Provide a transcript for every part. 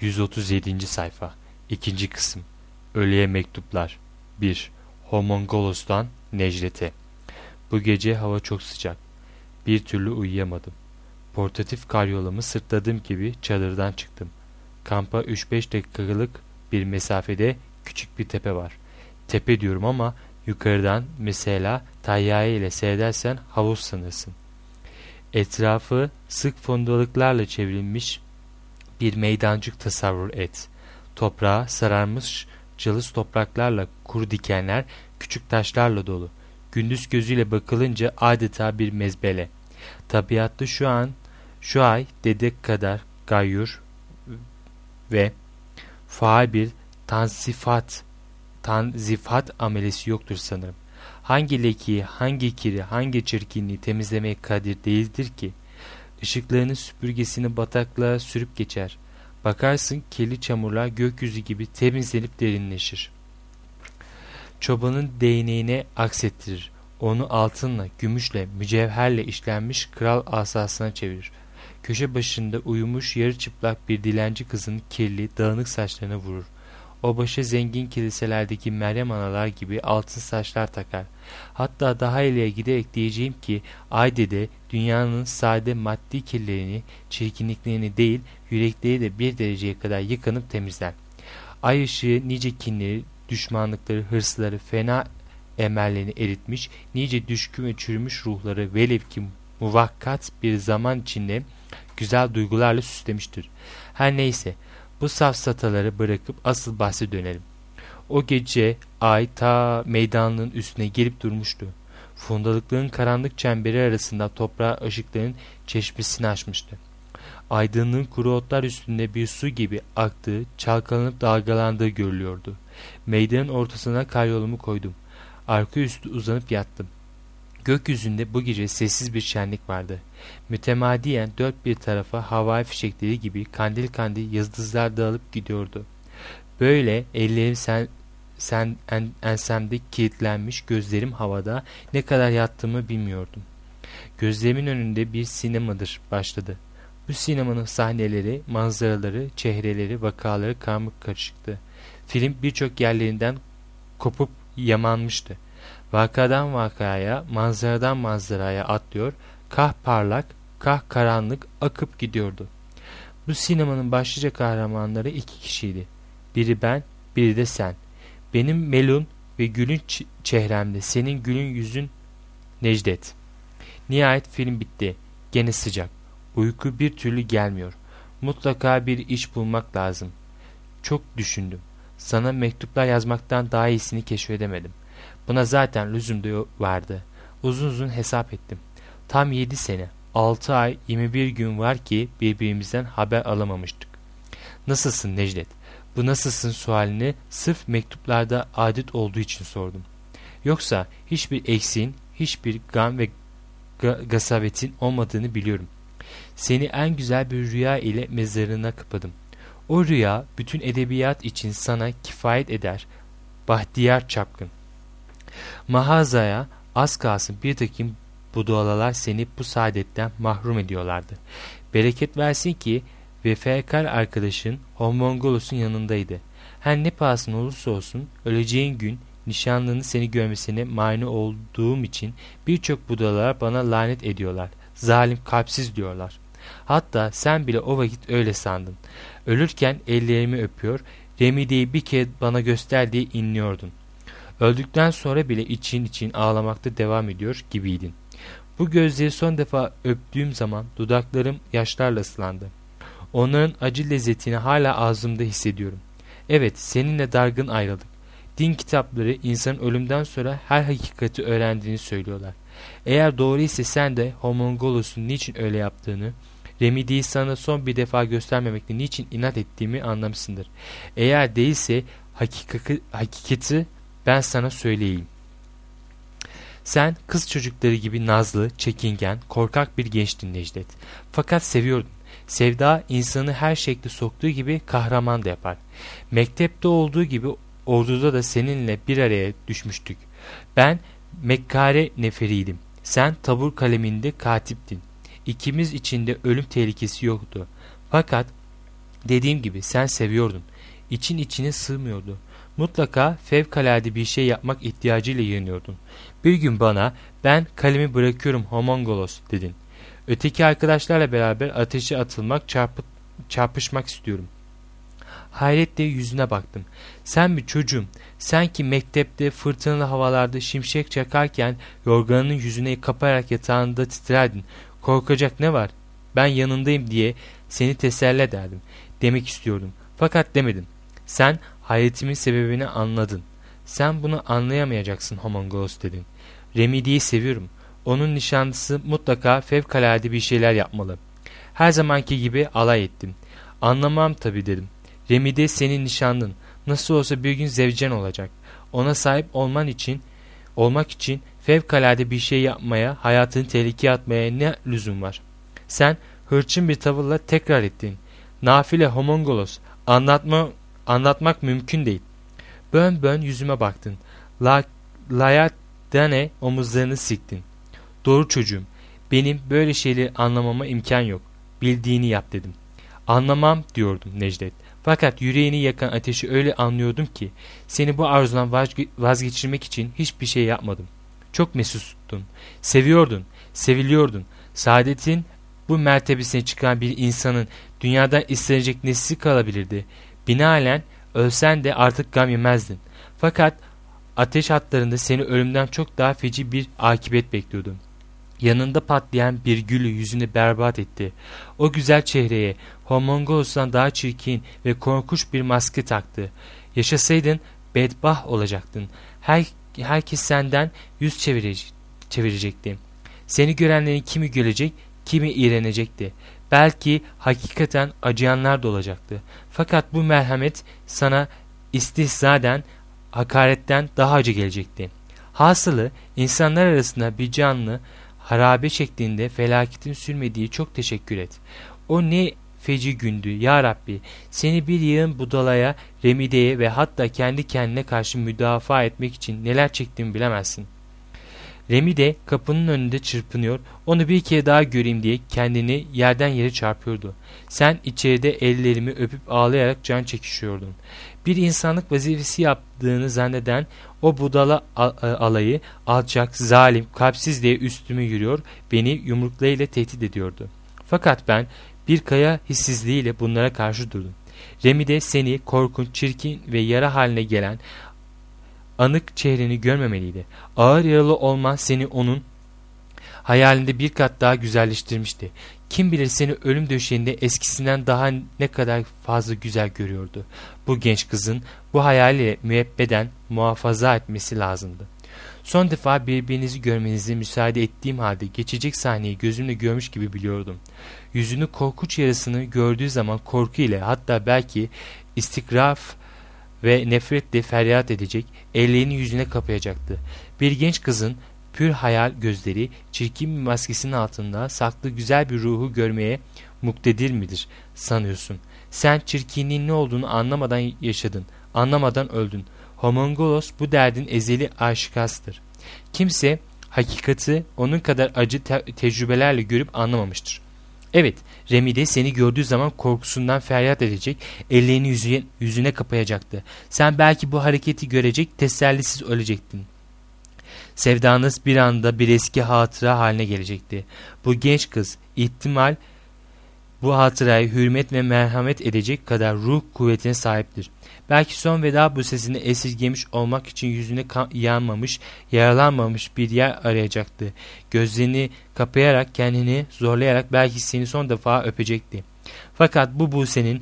137. sayfa 2. kısım Ölüye mektuplar 1. Homongolos'tan Necdet'e. Bu gece hava çok sıcak. Bir türlü uyuyamadım. Portatif karyolamı sırtladığım gibi çadırdan çıktım. Kampa 3-5 dakikalık bir mesafede küçük bir tepe var. Tepe diyorum ama yukarıdan mesela tayyare ile seyredersen havuz sanırsın. Etrafı sık fondalıklarla çevrilmiş bir meydancık tasavvur et. Toprağa sararmış cılız topraklarla kuru dikenler, küçük taşlarla dolu. Gündüz gözüyle bakılınca adeta bir mezbele. Tabiatta şu ay dedek kadar gayyur ve faal bir tanzifat amelesi yoktur sanırım. Hangi lekeyi, hangi kiri, hangi çirkinliği temizlemeye kadir değildir ki? Işıklarının süpürgesini bataklığa sürüp geçer. Bakarsın kirli çamurlar gökyüzü gibi temizlenip derinleşir. Çobanın değneğine aksettirir. Onu altınla, gümüşle, mücevherle işlenmiş kral asasına çevirir. Köşe başında uyumuş yarı çıplak bir dilenci kızın kirli, dağınık saçlarına vurur. O başa zengin kiliselerdeki Meryem analar gibi altın saçlar takar. Hatta daha ileriye giderek diyeceğim ki Ayde'de dünyanın sade maddi kirlerini, çirkinliklerini değil, yürekleri de bir dereceye kadar yıkanıp temizler. Ay ışığı nice kinleri, düşmanlıkları, hırsları, fena emellerini eritmiş, nice düşkün ve çürümüş ruhları velev ki muvakkat bir zaman içinde güzel duygularla süslemiştir. Her neyse, bu safsataları bırakıp asıl bahse dönelim. O gece ay ta meydanlığın üstüne gelip durmuştu. Fundalıkların karanlık çemberi arasında toprağa ışıkların çeşmesini açmıştı. Aydınlığın kuru otlar üstünde bir su gibi aktığı, çalkalanıp dalgalandığı görülüyordu. Meydanın ortasına karyolumu koydum. Arka üstü uzanıp yattım. Gökyüzünde bu gece sessiz bir şenlik vardı. Mütemadiyen dört bir tarafa havai fişekleri gibi kandil kandil yıldızlar dağılıp gidiyordu. Böyle ellerim ensemde kilitlenmiş, gözlerim havada, ne kadar yattığımı bilmiyordum. Gözlerimin önünde bir sinemadır başladı. Bu sinemanın sahneleri, manzaraları, çehreleri, vakaları karmaşık karışıktı. Film birçok yerlerinden kopup yamanmıştı. Vakadan vakaya, manzaradan manzaraya atlıyor, kah parlak, kah karanlık akıp gidiyordu. Bu sinemanın başlıca kahramanları iki kişiydi. Biri ben, biri de sen. Benim melun ve gülünç çehremde, senin gülün yüzün Necdet. Nihayet film bitti. Gene sıcak. Uyku bir türlü gelmiyor. Mutlaka bir iş bulmak lazım. Çok düşündüm. Sana mektuplar yazmaktan daha iyisini keşfedemedim. Buna zaten lüzum da vardı. Uzun uzun hesap ettim. Tam 7 sene, 6 ay, 21 gün var ki birbirimizden haber alamamıştık. Nasılsın Necdet? Bu nasılsın sualini sırf mektuplarda adet olduğu için sordum. Yoksa hiçbir eksiğin, hiçbir gam ve gasavetin olmadığını biliyorum. Seni en güzel bir rüya ile mezarına kapadım. O rüya bütün edebiyat için sana kifayet eder. Bahtiyar çapkın. Mağazaya az kalsın bir takım budalalar seni bu saadetten mahrum ediyorlardı. Bereket versin ki vefakar arkadaşın Homongolos'un yanındaydı. Her ne pahasına olursa olsun öleceğin gün nişanlının seni görmesine mani olduğum için birçok budalalar bana lanet ediyorlar. Zalim, kalpsiz diyorlar. Hatta sen bile o vakit öyle sandın. Ölürken ellerimi öpüyor, Remide'yi bir kere bana göster diye inliyordun. Öldükten sonra bile için ağlamakta devam ediyor gibiydin. Bu gözleri son defa öptüğüm zaman dudaklarım yaşlarla ıslandı. Onların acı lezzetini hala ağzımda hissediyorum. Evet, seninle dargın ayrıldık. Din kitapları insanın ölümden sonra her hakikati öğrendiğini söylüyorlar. Eğer doğru ise sen de Homongolos'un niçin öyle yaptığını, Remide'yi sana son bir defa göstermemekle niçin inat ettiğimi anlamışsındır. Eğer değilse hakikati ben sana söyleyeyim. Sen kız çocukları gibi nazlı, çekingen, korkak bir gençtin Necdet. Fakat seviyordun. Sevda insanı her şekli soktuğu gibi kahraman da yapar. Mektepte olduğu gibi orduda da seninle bir araya düşmüştük. Ben Mekkare neferiydim. Sen tabur kaleminde katiptin. İkimiz için de ölüm tehlikesi yoktu. Fakat Dediğim gibi sen seviyordun. İçin içine sığmıyordu. Mutlaka fevkalade bir şey yapmak ihtiyacıyla yeniyordun. Bir gün bana ben kalemi bırakıyorum homongolos dedin. Öteki arkadaşlarla beraber ateşe atılmak, çarpışmak istiyorum. Hayretle yüzüne baktım. Sen mi çocuğum? Sen ki mektepte fırtınalı havalarda şimşek çakarken yorganının yüzüne kapayarak yatağında titrerdin. Korkacak ne var? Ben yanındayım diye seni teselli ederdim. Demek istiyordum. Fakat demedim. Sen hayretimin sebebini anladın. Sen bunu anlayamayacaksın homongolos dedin. Remedi'yi seviyorum. Onun nişanlısı mutlaka fevkalade bir şeyler yapmalı. Her zamanki gibi alay ettim. Anlamam tabii dedim. Remide senin nişanlın. Nasıl olsa bir gün zevcen olacak. Ona sahip olmak için fevkalade bir şey yapmaya, hayatını tehlikeye atmaya ne lüzum var? Sen hırçın bir tavırla tekrar ettin. Nafile homongolos. Anlatmak mümkün değil. Bön bön yüzüme baktın. Layadane omuzlarını siktin. Doğru çocuğum. Benim böyle şeyleri anlamama imkan yok. Bildiğini yap dedim. Anlamam diyordum Necdet. Fakat yüreğini yakan ateşi öyle anlıyordum ki seni bu arzudan vazgeçirmek için hiçbir şey yapmadım. Çok mesuttun. Seviyordun. Seviliyordun. Saadetin bu mertebesine çıkan bir insanın dünyadan istenecek nesi kalabilirdi? Binaenaleyh ölsen de artık gam yemezdin. Fakat ateş hatlarında seni ölümden çok daha feci bir akibet bekliyordu. Yanında patlayan bir gülü yüzünü berbat etti. O güzel çehreye homongolos'tan daha çirkin ve korkunç bir maske taktı. Yaşasaydın bedbah olacaktın. Herkes senden yüz çevirecekti. Seni görenlerin kimi gülecek, kimi iğrenecekti. Belki hakikaten acıyanlar da olacaktı. Fakat bu merhamet sana istihzaden, hakaretten daha acı gelecekti. Hasılı insanlar arasında bir canlı harabe şeklinde felaketin sürmediği çok teşekkür et. O ne feci gündü ya Rabbi. Seni bir yığın budalaya, remideye ve hatta kendi kendine karşı müdafaa etmek için neler çektiğimi bilemezsin. Remide kapının önünde çırpınıyor, onu bir kere daha göreyim diye kendini yerden yere çarpıyordu. Sen içeride ellerimi öpüp ağlayarak can çekişiyordun. Bir insanlık vazifesi yaptığını zanneden o budala alayı alçak, zalim, kalpsiz diye üstüme yürüyor, beni yumruklarıyla tehdit ediyordu. Fakat ben bir kaya hissizliğiyle bunlara karşı durdum. Remide seni korkunç, çirkin ve yara haline gelen anık çehreni görmemeliydi. Ağır yaralı olman seni onun hayalinde bir kat daha güzelleştirmişti. Kim bilir seni ölüm döşeğinde eskisinden daha ne kadar fazla güzel görüyordu. Bu genç kızın bu hayaliyle müebbeden muhafaza etmesi lazımdı. Son defa birbirinizi görmenizi müsaade ettiğim halde geçecek sahneyi gözümle görmüş gibi biliyordum. Yüzünü korkunç yarasını gördüğü zaman korku ile hatta belki istikraf ve nefretle feryat edecek, ellerini yüzüne kapayacaktı. Bir genç kızın pür hayal gözleri çirkin bir maskesinin altında saklı güzel bir ruhu görmeye muktedir midir sanıyorsun? Sen çirkinliğin ne olduğunu anlamadan yaşadın, anlamadan öldün. Homongolos bu derdin ezeli aşikastır. Kimse hakikati onun kadar acı tecrübelerle görüp anlamamıştır. Evet, Remide seni gördüğü zaman korkusundan feryat edecek, ellerini yüzüne kapayacaktı. Sen belki bu hareketi görecek, tesellisiz ölecektin. Sevdanız bir anda bir eski hatıra haline gelecekti. Bu genç kız ihtimal bu hatırayı hürmet ve merhamet edecek kadar ruh kuvvetine sahiptir. Belki son veda bu sesini esirgemiş olmak için yüzüne yanmamış, yaralanmamış bir yer arayacaktı. Gözlerini kapayarak, kendini zorlayarak belki seni son defa öpecekti. Fakat bu Buse'nin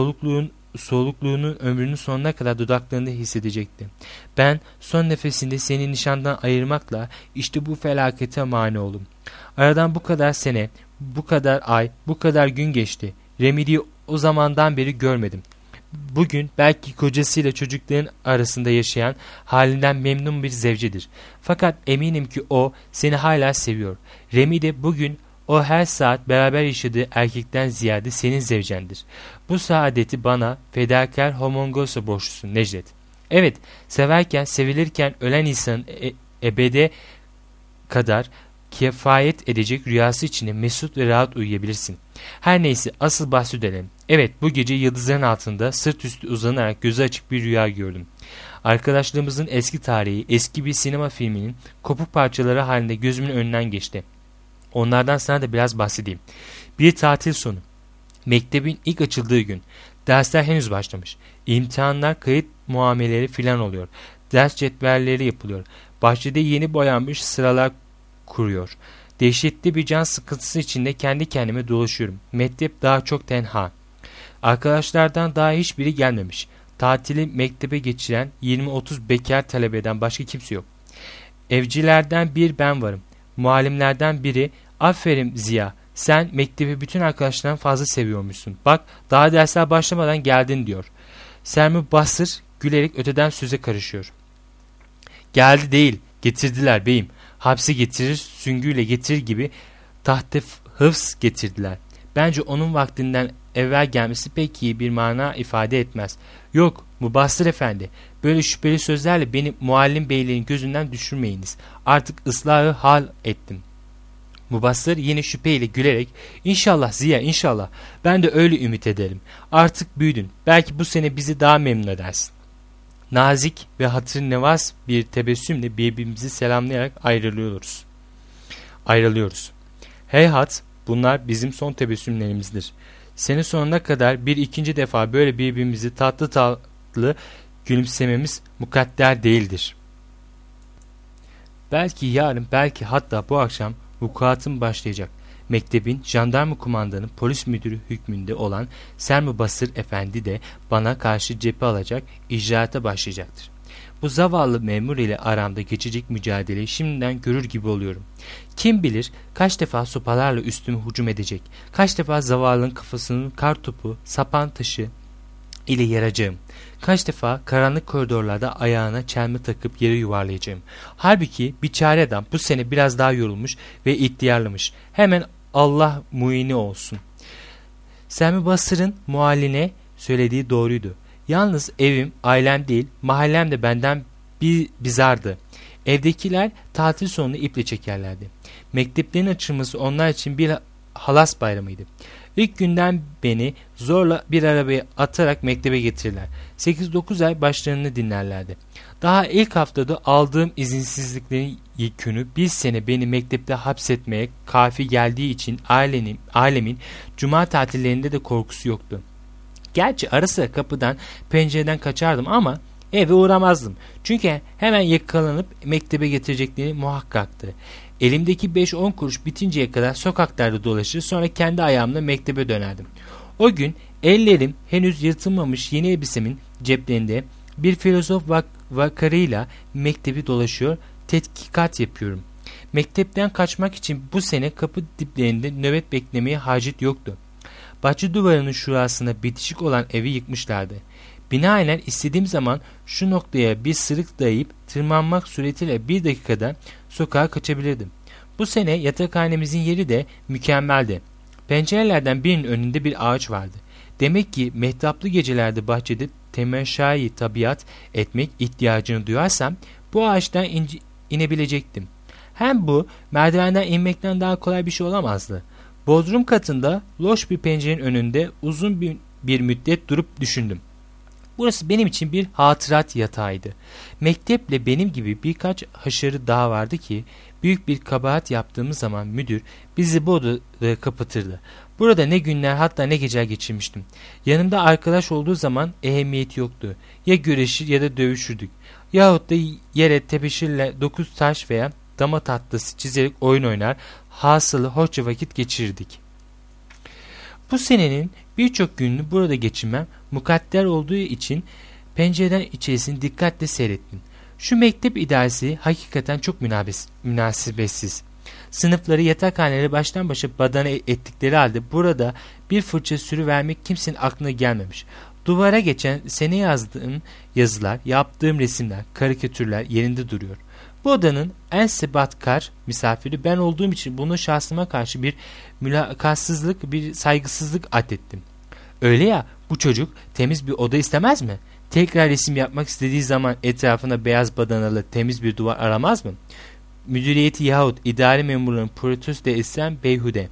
solukluğunu ömrünün sonuna kadar dudaklarında hissedecekti. Ben son nefesinde seni nişandan ayırmakla işte bu felakete mani oldum. Aradan bu kadar sene, bu kadar ay, bu kadar gün geçti. Remedi'yi o zamandan beri görmedim. Bugün belki kocasıyla çocukların arasında yaşayan halinden memnun bir zevcedir. Fakat eminim ki o seni hala seviyor. Remide bugün o her saat beraber yaşadığı erkekten ziyade senin zevcendir. Bu saadeti bana fedakar homongoso borçlusun Necdet. Evet, severken, sevilirken ölen insanın ebede kadar kifayet edecek rüyası içinde mesut ve rahat uyuyabilirsin. Her neyse, asıl bahsi dönelim. Evet, bu gece yıldızların altında sırt üstü uzanarak gözü açık bir rüya gördüm. Arkadaşlığımızın eski tarihi, eski bir sinema filminin kopuk parçaları halinde gözümün önünden geçti. Onlardan sana da biraz bahsedeyim. Bir tatil sonu. Mektebin ilk açıldığı gün. Dersler henüz başlamış. İmtihanlar, kayıt muameleri filan oluyor. Ders cetvelleri yapılıyor. Bahçede yeni boyanmış sıralar kuruyor. Dehşetli bir can sıkıntısı içinde kendi kendime dolaşıyorum. Mektep daha çok tenha. Arkadaşlardan daha hiçbiri gelmemiş. Tatili mektebe geçiren 20-30 bekar talebeden başka kimse yok. Evcilerden bir ben varım. Muallimlerden biri, aferin Ziya, sen mektebi bütün arkadaşlarından fazla seviyormuşsun. Bak, daha dersler başlamadan geldin diyor. Sermi Basır gülerek öteden söze karışıyor. Geldi değil, getirdiler beyim. Hapsi getirir, süngüyle getirir gibi tahte hıfz getirdiler. Bence onun vaktinden evvel gelmesi pek iyi bir mana ifade etmez. Yok, Mubassır Efendi, böyle şüpheli sözlerle beni muallim beylerin gözünden düşürmeyiniz. Artık ıslahı hal ettim. Mubassır yine şüpheyle gülerek, İnşallah Ziya, inşallah. Ben de öyle ümit ederim. Artık büyüdün. Belki bu sene bizi daha memnun edersin. Nazik ve hatırnevaz bir tebessümle birbirimizi selamlayarak ayrılıyoruz. Heyhat, bunlar bizim son tebessümlerimizdir. Sene sonuna kadar bir ikinci defa böyle birbirimizi tatlı tatlı gülümsememiz mukadder değildir. Belki yarın, belki hatta bu akşam vukuatım başlayacak. Mektebin jandarma kumandanı, polis müdürü hükmünde olan Sermi Basır Efendi de bana karşı cephe alacak, icraata başlayacaktır. Bu zavallı memur ile aramda geçecek mücadeleyi şimdiden görür gibi oluyorum. Kim bilir kaç defa sopalarla üstüme hücum edecek, kaç defa zavallının kafasının kartopu, sapan taşı ile yaracağım. Kaç defa karanlık koridorlarda ayağına çelme takıp yere yuvarlayacağım. Halbuki biçare adam bu sene biraz daha yorulmuş ve ihtiyarlamış. Hemen Allah muini olsun. Sermi Basır'ın mualline söylediği doğruydu. Yalnız evim, ailem değil, mahallem de benden bizardı. Evdekiler tatil sonunu iple çekerlerdi. Mekteplerin açılması onlar için bir halas bayramıydı. İlk günden beni zorla bir arabaya atarak mektebe getirirler. 8-9 ay başlarını dinlerlerdi. Daha ilk haftada aldığım izinsizliklerin yükünü bir sene beni mektepte hapsetmeye kafi geldiği için ailemin cuma tatillerinde de korkusu yoktu. Gerçi ara sıra kapıdan, pencereden kaçardım ama eve uğramazdım. Çünkü hemen yakalanıp mektebe getirecekleri muhakkaktı. Elimdeki 5-10 kuruş bitinceye kadar sokaklarda dolaşır, sonra kendi ayağımla mektebe dönerdim. O gün ellerim henüz yırtılmamış yeni elbisemin ceplerinde bir filozof vakarıyla mektebi dolaşıyor, tetkikat yapıyorum. Mektepten kaçmak için bu sene kapı diplerinde nöbet beklemeye hacet yoktu. Bahçe duvarının şurasına bitişik olan evi yıkmışlardı. Binaenler istediğim zaman şu noktaya bir sırık dayayıp tırmanmak suretiyle bir dakikada sokağa kaçabilirdim. Bu sene yatakhanemizin yeri de mükemmeldi. Pencerelerden birinin önünde bir ağaç vardı. Demek ki mehtaplı gecelerde bahçede temeşai tabiat etmek ihtiyacını duyarsam bu ağaçtan inebilecektim. Hem bu merdivenden inmekten daha kolay bir şey olamazdı. Bodrum katında loş bir pencerenin önünde uzun bir müddet durup düşündüm. Burası benim için bir hatırat yatağıydı. Mekteple benim gibi birkaç haşarı daha vardı ki büyük bir kabahat yaptığımız zaman müdür bizi bu odada kapatırdı. Burada ne günler hatta ne geceler geçirmiştim. Yanımda arkadaş olduğu zaman ehemmiyeti yoktu. Ya güreşir ya da dövüşürdük. Yahut da yere tebeşirle 9 taş veya dama tatlısı çizerek oyun oynar, hasılı hoşça vakit geçirirdik. Bu senenin birçok gününü burada geçirmem mukadder olduğu için pencereden içerisini dikkatle seyrettim. Şu mektep idaresi hakikaten çok münasebetsiz. Sınıfları, yatakhaneleri baştan başa badana ettikleri halde burada bir fırça sürüvermek kimsenin aklına gelmemiş. Duvara geçen sene yazdığım yazılar, yaptığım resimler, karikatürler yerinde duruyor. Bu odanın en sebatkar misafiri ben olduğum için bunu şahsıma karşı bir mülakatsızlık, bir saygısızlık addettim. Öyle ya, bu çocuk temiz bir oda istemez mi? Tekrar resim yapmak istediği zaman etrafına beyaz badanalı temiz bir duvar aramaz mı? müdüriyeti yahut idari memurların protesto etsem beyhude.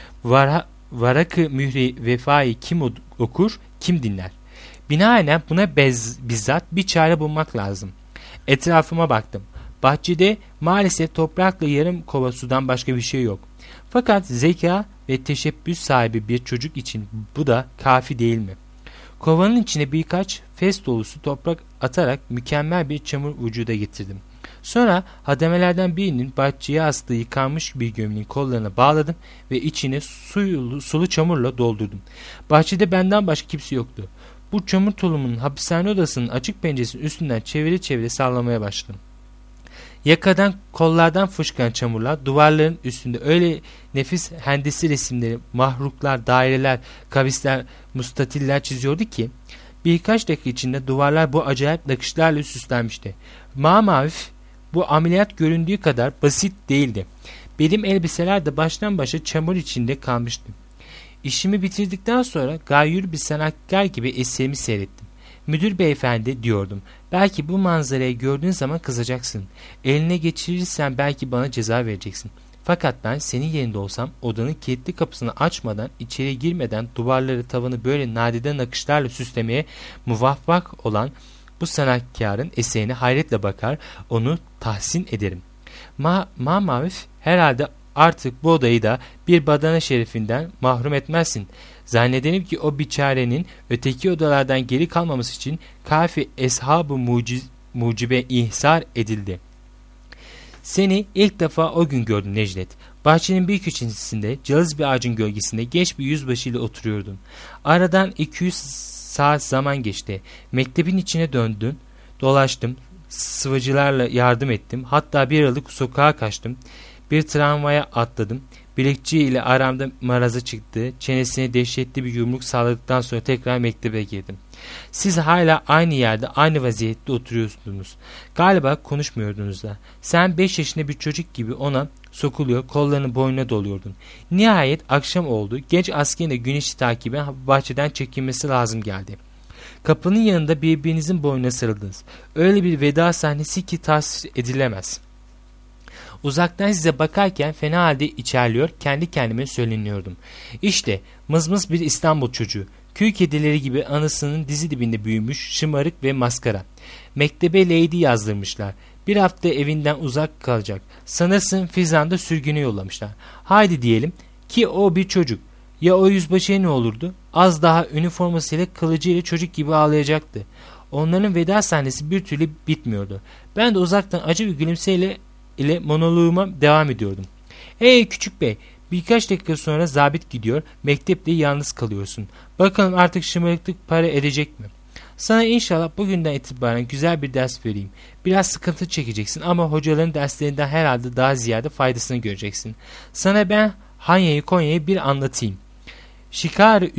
Varakı mühri vefayı kim okur, kim dinler? Binaenaleyh buna bizzat bir çare bulmak lazım. Etrafıma baktım. Bahçede maalesef toprakla yarım kova sudan başka bir şey yok. Fakat zeka ve teşebbüs sahibi bir çocuk için bu da kafi değil mi? Kovanın içine birkaç fes dolusu toprak atarak mükemmel bir çamur vücuda getirdim. Sonra hademelerden birinin bahçeye astığı yıkanmış bir gömleğin kollarına bağladım ve içine sulu çamurla doldurdum. Bahçede benden başka kimse yoktu. Bu çamur tulumunun hapishane odasının açık penceresinin üstünden çevire çevire sallamaya başladım. Yakadan, kollardan fışkan çamurlar duvarların üstünde öyle nefis hendesi resimleri, mahruklar, daireler, kavisler, mustatiller çiziyordu ki birkaç dakika içinde duvarlar bu acayip nakışlarla süslenmişti. Mamavif bu ameliyat göründüğü kadar basit değildi. Benim elbiseler de baştan başa çamur içinde kalmıştı. İşimi bitirdikten sonra gayyur bir sanatkar gibi eserimi seyrettim. Müdür beyefendi diyordum. Belki bu manzarayı gördüğün zaman kızacaksın. Eline geçirirsen belki bana ceza vereceksin. Fakat ben senin yerinde olsam odanın kilitli kapısını açmadan, içeri girmeden duvarları, tavanı böyle nadide nakışlarla süslemeye muvaffak olan bu sanatkarın eserine hayretle bakar, onu tahsin ederim. Mamavif herhalde artık bu odayı da bir badana şerefinden mahrum etmezsin. Zannedelim ki o biçarenin öteki odalardan geri kalmaması için kafi eshab-ı mucibe ihsar edildi. Seni ilk defa o gün gördüm Necdet. Bahçenin bir köşesinde cılız bir ağacın gölgesinde genç bir yüzbaşı ile oturuyordun. Aradan 200 saat zaman geçti. Mektebin içine döndün, dolaştım, sıvacılarla yardım ettim. Hatta bir aralık sokağa kaçtım. Bir tramvaya atladım. Bilekçi ile aramda maraza çıktı. Çenesine dehşetli bir yumruk salladıktan sonra tekrar mektebe girdim. Siz hala aynı yerde, aynı vaziyette oturuyorsunuz. Galiba konuşmuyordunuz da. Sen 5 yaşında bir çocuk gibi ona sokuluyor, kollarını boynuna doluyordun. Nihayet akşam oldu. Genç askerin de güneşi takiben bahçeden çekilmesi lazım geldi. Kapının yanında birbirinizin boynuna sarıldınız. Öyle bir veda sahnesi ki tasvir edilemez. Uzaktan size bakarken fena halde içerliyor, kendi kendime söyleniyordum. İşte mızmız bir İstanbul çocuğu. Kül kedileri gibi anasının dizi dibinde büyümüş, şımarık ve maskara. Mektebe Lady yazdırmışlar. Bir hafta evinden uzak kalacak. Sanırsın Fizan'da sürgüne yollamışlar. Haydi diyelim ki o bir çocuk. Ya o yüzbaşıya ne olurdu? Az daha üniformasıyla kılıcıyla çocuk gibi ağlayacaktı. Onların veda sahnesi bir türlü bitmiyordu. Ben de uzaktan acı bir gülümseyle monoloğuma devam ediyordum. Küçük bey, birkaç dakika sonra zabit gidiyor, mektepte yalnız kalıyorsun. Bakalım artık şımarıklık para edecek mi? Sana inşallah bugünden itibaren güzel bir ders vereyim. Biraz sıkıntı çekeceksin ama hocaların derslerinden herhalde daha ziyade faydasını göreceksin. Sana ben Hanya'yı Konya'yı bir anlatayım. Şikarı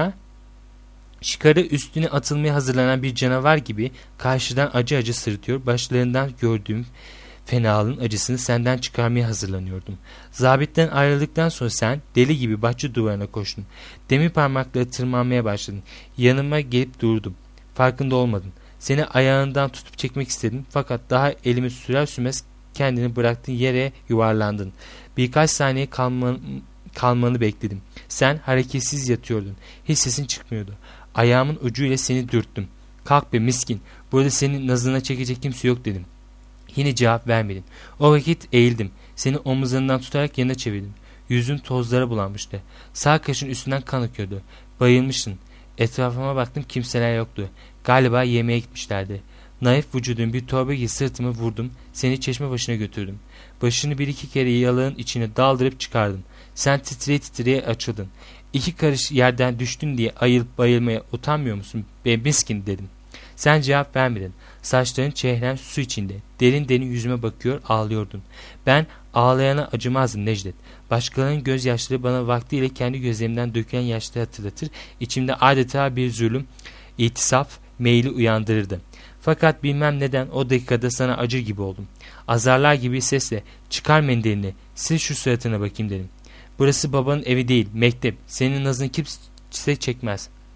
üstüne atılmaya hazırlanan bir canavar gibi karşıdan acı acı sırıtıyor. Başlarından gördüğüm fenalığın acısını senden çıkarmaya hazırlanıyordum. Zabitten ayrıldıktan sonra sen deli gibi bahçe duvarına koştun. Demir parmakları tırmanmaya başladın. Yanıma gelip durdum. Farkında olmadın. Seni ayağından tutup çekmek istedim. Fakat daha elimi sürer sürmez kendini bıraktığın yere yuvarlandın. Birkaç saniye kalmanı bekledim. Sen hareketsiz yatıyordun. Hiç sesin çıkmıyordu. Ayağımın ucuyla seni dürttüm. Kalk be miskin. Burada senin nazına çekecek kimse yok dedim. Yine cevap vermedin. O vakit eğildim. Seni omuzlarından tutarak yana çevirdim. Yüzün tozlara bulanmıştı. Sağ kaşın üstünden kan akıyordu. Bayılmıştın. Etrafıma baktım, kimseler yoktu. Galiba yemeğe gitmişlerdi. Naif vücudun bir torba gibi sırtımı vurdum. Seni çeşme başına götürdüm. Başını bir iki kere yalağın içine daldırıp çıkardım. Sen titreye titreye açıldın. 2 karış yerden düştün diye ayılıp bayılmaya utanmıyor musun be miskin dedim. Sen cevap vermedin. Saçların çehren su içinde. Derin derin yüzüme bakıyor, ağlıyordun. Ben ağlayana acımazdım Necdet. Başkalarının gözyaşları bana vaktiyle kendi gözlerimden dökülen yaşları hatırlatır. İçimde adeta bir zulüm, itisaf, meyli uyandırırdı. Fakat bilmem neden o dakikada sana acır gibi oldum. Azarlar gibi sesle çıkar mendilini, sil şu suratına bakayım dedim. Burası babanın evi değil, mektep. Senin nazını kimse çekmez.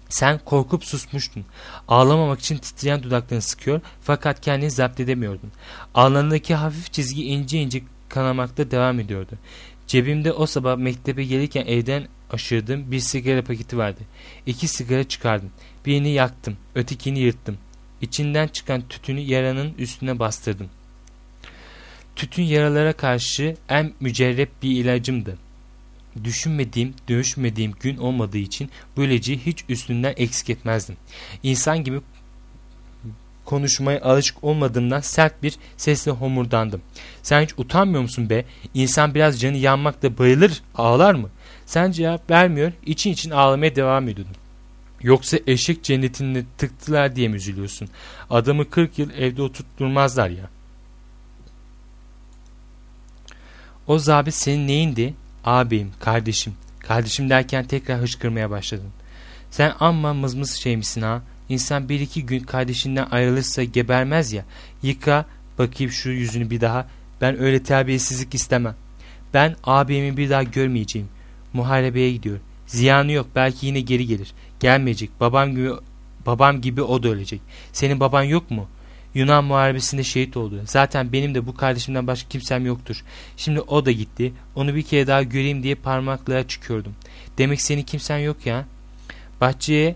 Sen korkup susmuştun. Ağlamamak için titreyen dudaklarını sıkıyor fakat kendini zapt edemiyordun. Alnındaki hafif çizgi ince ince kanamakta devam ediyordu. Cebimde o sabah mektebe gelirken evden aşırdığım bir sigara paketi vardı. 2 sigara çıkardım. Birini yaktım, ötekini yırttım. İçinden çıkan tütünü yaranın üstüne bastırdım. Tütün yaralara karşı en mücerrep bir ilacımdı. Düşünmediğim, dövüşmediğim gün olmadığı için böylece hiç üstünden eksik etmezdim. İnsan gibi konuşmaya alışık olmadığımdan sert bir sesle homurdandım. Sen hiç utanmıyor musun be? İnsan biraz canı yanmakta bayılır, ağlar mı? Sen cevap vermiyor, için için ağlamaya devam ediyordun. Yoksa eşek cennetini tıktılar diye mi üzülüyorsun? Adamı 40 yıl evde oturtturmazlar ya. O zabit senin neyindi? Ağabeyim, kardeşim. Kardeşim derken tekrar hıçkırmaya başladın. Sen amma mızmız şeymişsin ha. İnsan 1-2 gün kardeşinden ayrılırsa gebermez ya. Yıka bakayım şu yüzünü bir daha. Ben öyle terbiyesizlik istemem. Ben ağabeyimi bir daha görmeyeceğim. Muharebeye gidiyor. Ziyanı yok, belki yine geri gelir. Gelmeyecek. Babam gibi o da ölecek. Senin baban yok mu? Yunan muharebesinde şehit oldu. Zaten benim de bu kardeşimden başka kimsem yoktur. Şimdi o da gitti. Onu bir kere daha göreyim diye parmaklığa çıkıyordum. Demek senin kimsen yok ya. Bahçeye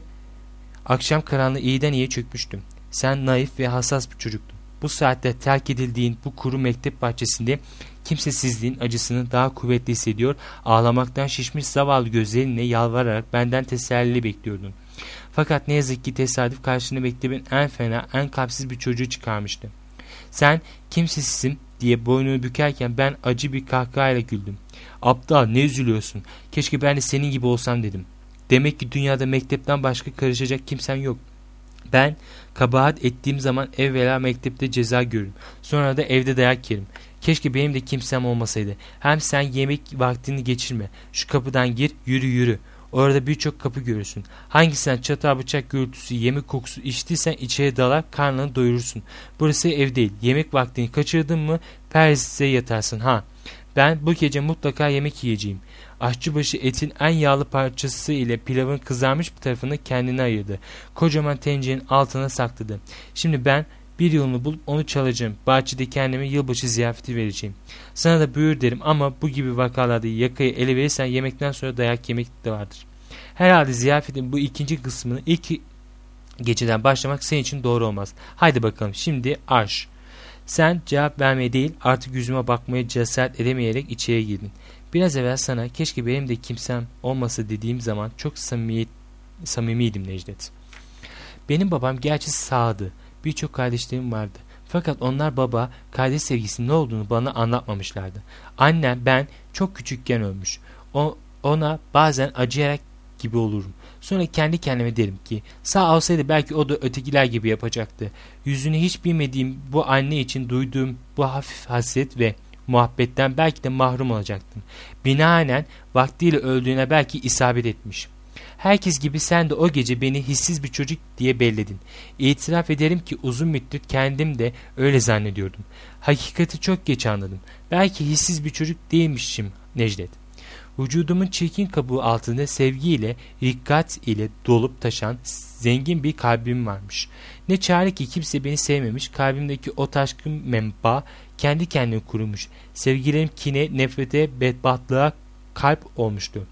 akşam karanlığı iyiden iyiye çökmüştüm. Sen naif ve hassas bir çocuktun. Bu saatte terk edildiğin bu kuru mektep bahçesinde kimsesizliğin acısını daha kuvvetli hissediyor, ağlamaktan şişmiş zavallı gözlerinle yalvararak benden teselli bekliyordun. Fakat ne yazık ki tesadüf karşına mektebin en fena, en kalpsiz bir çocuğu çıkarmıştı. Sen kimsesizim diye boynunu bükerken ben acı bir kahkahayla güldüm. Aptal, ne üzülüyorsun? Keşke ben de senin gibi olsam dedim. Demek ki dünyada mektepten başka karışacak kimsen yok. Ben kabahat ettiğim zaman evvela mektepte ceza görürüm. Sonra da evde dayak yerim. Keşke benim de kimsem olmasaydı. Hem sen yemek vaktini geçirme. Şu kapıdan gir, yürü yürü. Orada birçok kapı görürsün. Hangisinden çatal bıçak gürültüsü, yemek kokusu içtiysen içeri dalar, karnını doyurursun. Burası ev değil. Yemek vaktini kaçırdın mı persize yatarsın ha. Ben bu gece mutlaka yemek yiyeceğim. Aşçıbaşı etin en yağlı parçası ile pilavın kızarmış bir tarafını kendine ayırdı. Kocaman tencerenin altına sakladı. Şimdi ben bir yolunu bulup onu çalacağım. Bahçede kendime yılbaşı ziyafeti vereceğim. Sana da buyur derim ama bu gibi vakalarda yakayı ele verirsen yemekten sonra dayak yemek de vardır. Herhalde ziyafetin bu ikinci kısmını ilk geceden başlamak senin için doğru olmaz. Haydi bakalım şimdi arş. Sen cevap vermeye değil artık yüzüme bakmaya cesaret edemeyerek içeri girdin. Biraz evvel sana keşke benim de kimsem olmasa dediğim zaman çok samimiydim Necdet. Benim babam gerçi sağdı. Birçok kardeşlerim vardı. Fakat onlar baba, kardeş sevgisinin ne olduğunu bana anlatmamışlardı. Annem ben çok küçükken ölmüş. Ona bazen acıyarak gibi olurum. Sonra kendi kendime derim ki sağ olsaydı belki o da ötekiler gibi yapacaktı. Yüzünü hiç bilmediğim bu anne için duyduğum bu hafif hasret ve muhabbetten belki de mahrum olacaktım. Binaen vaktiyle öldüğüne belki isabet etmiş. Herkes gibi sen de o gece beni hissiz bir çocuk diye belledin. İtiraf ederim ki uzun müddet kendim de öyle zannediyordum. Hakikati çok geç anladım. Belki hissiz bir çocuk değilmişim Necdet. Vücudumun çirkin kabuğu altında sevgiyle, rikkat ile dolup taşan zengin bir kalbim varmış. Ne çare ki kimse beni sevmemiş, kalbimdeki o taşkın menba kendi kendine kurumuş. Sevgilerim kine, nefrete, bedbahtlığa kalp olmuştu.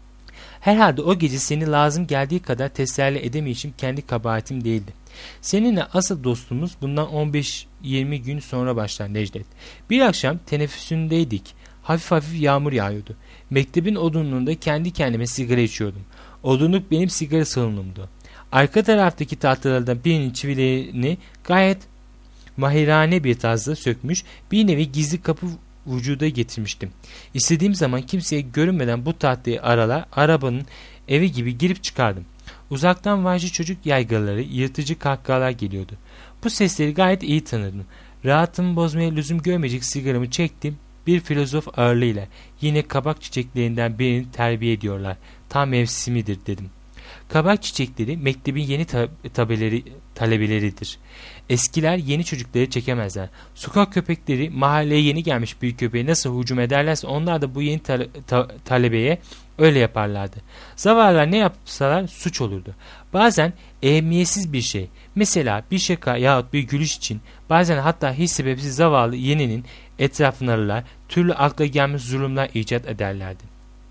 Herhalde o gece seni lazım geldiği kadar teselli edemeyişim kendi kabahatim değildi. Seninle asıl dostluğumuz bundan 15-20 gün sonra başlar Necdet. Bir akşam teneffüsündeydik. Hafif hafif yağmur yağıyordu. Mektebin odunluğunda kendi kendime sigara içiyordum. Odunluk benim sigara salonumdu. Arka taraftaki tahtalardan birinin çivilerini gayet mahirane bir tarzda sökmüş, bir nevi gizli kapı vücuda getirmiştim. İstediğim zaman kimseye görünmeden bu tahtayı aralar, arabanın evi gibi girip çıkardım. Uzaktan vahşi çocuk yaygaraları, yırtıcı kahkahalar geliyordu. Bu sesleri gayet iyi tanırdım. Rahatımı bozmaya lüzum görmeyecek sigaramı çektim. Bir filozof ağırlığıyla yine kabak çiçeklerinden birini terbiye ediyorlar. Tam mevsimidir dedim. Kabak çiçekleri mektebin yeni talebeleridir. Eskiler yeni çocukları çekemezler. Sokak köpekleri mahalleye yeni gelmiş bir köpeğe nasıl hücum ederlerse onlar da bu yeni talebeye öyle yaparlardı. Zavallılar ne yapsalar suç olurdu. Bazen ehemmiyetsiz bir şey, mesela bir şaka yahut bir gülüş için bazen hatta hiç sebepsiz zavallı yeninin etrafını ararlar, türlü akla gelmiş zulümler icat ederlerdi.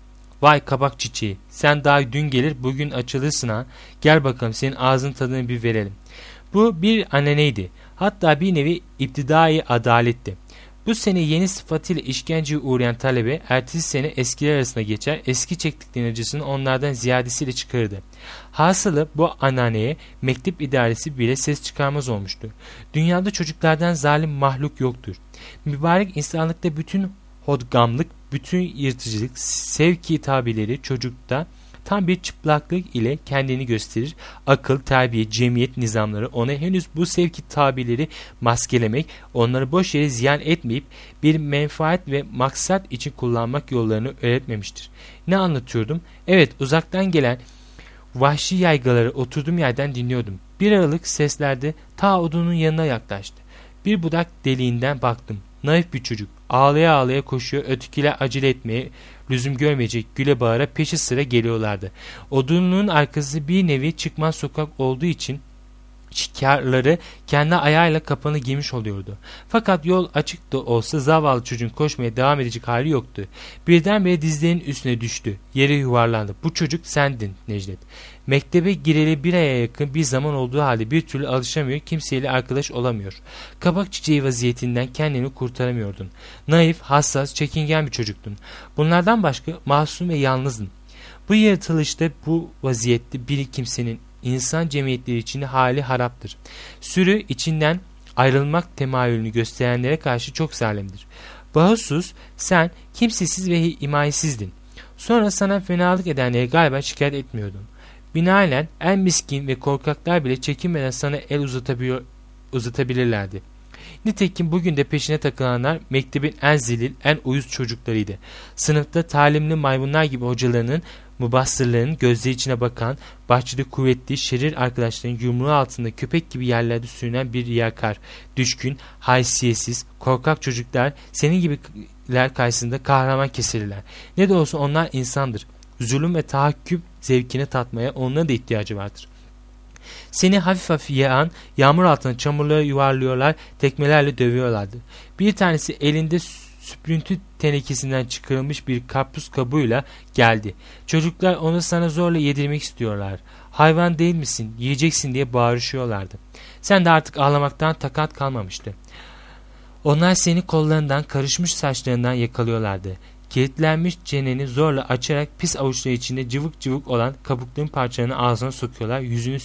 Vay kabak çiçeği, sen daha dün gelir bugün açılırsın ha, gel bakalım senin ağzın tadını bir verelim. Bu bir ananeydi, hatta bir nevi iptidai adaletti. Bu sene yeni sıfatıyla işkenceye uğrayan talebe ertesi sene eskiler arasına geçer, eski çektiklerinin acısını onlardan ziyadesiyle çıkarırdı. Hasılı bu anneanneye mektep idaresi bile ses çıkarmaz olmuştu. Dünyada çocuklardan zalim mahluk yoktur. Mübarek insanlıkta bütün hodgamlık, bütün yırtıcılık, sevki tabileri çocukta tam bir çıplaklık ile kendini gösterir. Akıl, terbiye, cemiyet nizamları ona henüz bu sevki tabileri maskelemek, onları boş yere ziyan etmeyip bir menfaat ve maksat için kullanmak yollarını öğretmemiştir. Ne anlatıyordum? Evet, uzaktan gelen vahşi yaygaları oturduğum yerden dinliyordum. Bir aralık seslerde ta odunun yanına yaklaştı. Bir budak deliğinden baktım. Naif bir çocuk. Ağlaya ağlaya koşuyor, ötekiler acele etmeye lüzum görmeyecek güle bağıra peşi sıra geliyorlardı. Odunluğun arkası bir nevi çıkmaz sokak olduğu için şikarları kendi ayağıyla kapanı giymiş oluyordu. Fakat yol açık da olsa zavallı çocuğun koşmaya devam edecek hali yoktu. Birdenbire dizlerinin üstüne düştü. Yere yuvarlandı. Bu çocuk sendin Necdet. Mektebe gireli bir aya yakın bir zaman olduğu halde bir türlü alışamıyor, kimseyle arkadaş olamıyor. Kabak çiçeği vaziyetinden kendini kurtaramıyordun. Naif, hassas, çekingen bir çocuktun. Bunlardan başka masum ve yalnızdın. Bu yaratılışta, bu vaziyette bir kimsenin İnsan cemiyetleri için hali haraptır. Sürü içinden ayrılmak temayülünü gösterenlere karşı çok zalimdir. Bahusuz sen kimsesiz ve himayesizdin. Sonra sana fenalık edenleri galiba şikayet etmiyordun. Binaenlen en miskin ve korkaklar bile çekinmeden sana el uzatabilirlerdi. Nitekim bugün de peşine takılanlar mektebin en zelil, en uyuz çocuklarıydı. Sınıfta talimli maymunlar gibi hocalarının, mubassırların gözleri içine bakan, bahçede kuvvetli, şerir arkadaşların yumruğu altında köpek gibi yerlerde sürünen bir riyakar, düşkün, haysiyetsiz, korkak çocuklar senin gibiler karşısında kahraman kesilirler. Ne de olsa onlar insandır. Zulüm ve tahakküm zevkini tatmaya onların da ihtiyacı vardır. Seni hafif hafif yağan yağmur altına çamurlara yuvarlıyorlar, tekmelerle dövüyorlardı. Bir tanesi elinde süprüntü tenekesinden çıkarılmış bir karpuz kabuğuyla geldi. Çocuklar onu sana zorla yedirmek istiyorlar. Hayvan değil misin, yiyeceksin diye bağırışıyorlardı. Sen de artık ağlamaktan takat kalmamıştı. Onlar seni kollarından, karışmış saçlarından yakalıyorlardı. Kilitlenmiş çeneni zorla açarak pis avuçları içinde cıvık cıvık olan kabukların parçalarını ağzına sokuyorlar,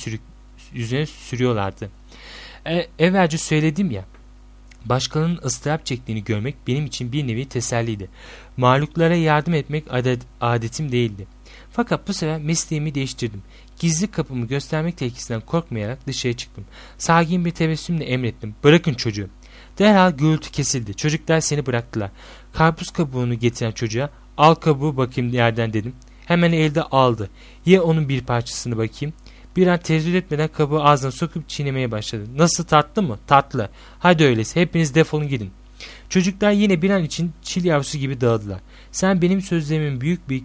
yüzüne sürüyorlardı. Evvelce söyledim ya, başkalarının ıstırap çektiğini görmek benim için bir nevi teselliydi. Mahluklara yardım etmek adetim değildi. Fakat bu sefer mesleğimi değiştirdim. Gizli kapımı göstermek tehlikesinden korkmayarak dışarı çıktım. Sakin bir tebessümle emrettim. Bırakın çocuğu. Derhal gürültü kesildi. Çocuklar seni bıraktılar. Karpuz kabuğunu getiren çocuğa al kabuğu bakayım yerden dedim. Hemen elde aldı. Ye onun bir parçasını bakayım. Bir an tereddüt etmeden kabuğu ağzına sokup çiğnemeye başladı. Nasıl, tatlı mı? Tatlı. Hadi öyleyse hepiniz defolun gidin. Çocuklar yine bir an için çil yavrusu gibi dağıldılar. Sen benim sözlerimin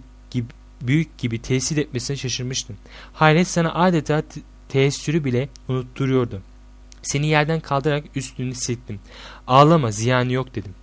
büyük gibi tesir etmesine şaşırmıştın. Hayret sana adeta teessürü bile unutturuyordu. Seni yerden kaldırarak üstünü silktim. Ağlama, ziyanı yok dedim.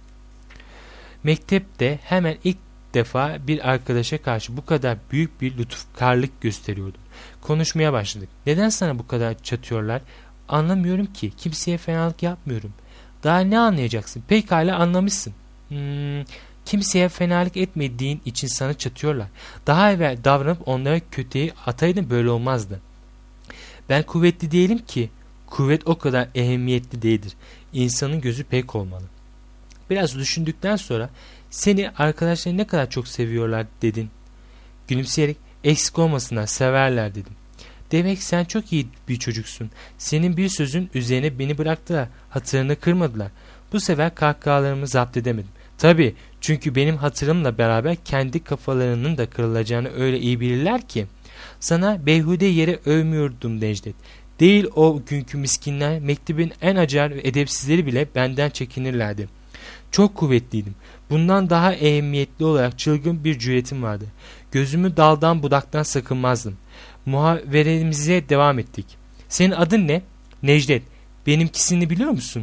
Mektepte hemen ilk defa bir arkadaşa karşı bu kadar büyük bir lütufkarlık gösteriyordum. Konuşmaya başladık. Neden sana bu kadar çatıyorlar? Anlamıyorum ki. Kimseye fenalık yapmıyorum. Daha ne anlayacaksın? Pekala anlamışsın. Kimseye fenalık etmediğin için sana çatıyorlar. Daha evvel davranıp onlara kötüye ataydın, böyle olmazdı. Ben kuvvetli değilim ki. Kuvvet o kadar ehemmiyetli değildir. İnsanın gözü pek olmalı. Biraz düşündükten sonra seni arkadaşların ne kadar çok seviyorlar dedin. Gülümseyerek eksik olmasınlar, severler dedim. Demek sen çok iyi bir çocuksun. Senin bir sözün üzerine beni bıraktılar. Hatırını kırmadılar. Bu sefer kahkahalarımı zapt edemedim. Tabii, çünkü benim hatırımla beraber kendi kafalarının da kırılacağını öyle iyi bilirler ki. Sana beyhude yere övmüyordum Necdet. Değil o günkü miskinler, mektebin en acar ve edepsizleri bile benden çekinirlerdi. Çok kuvvetliydim. Bundan daha ehemmiyetli olarak çılgın bir cüretim vardı. Gözümü daldan budaktan sakınmazdım. Muhaveremize devam ettik. Senin adın ne? Necdet. Benimkisini biliyor musun?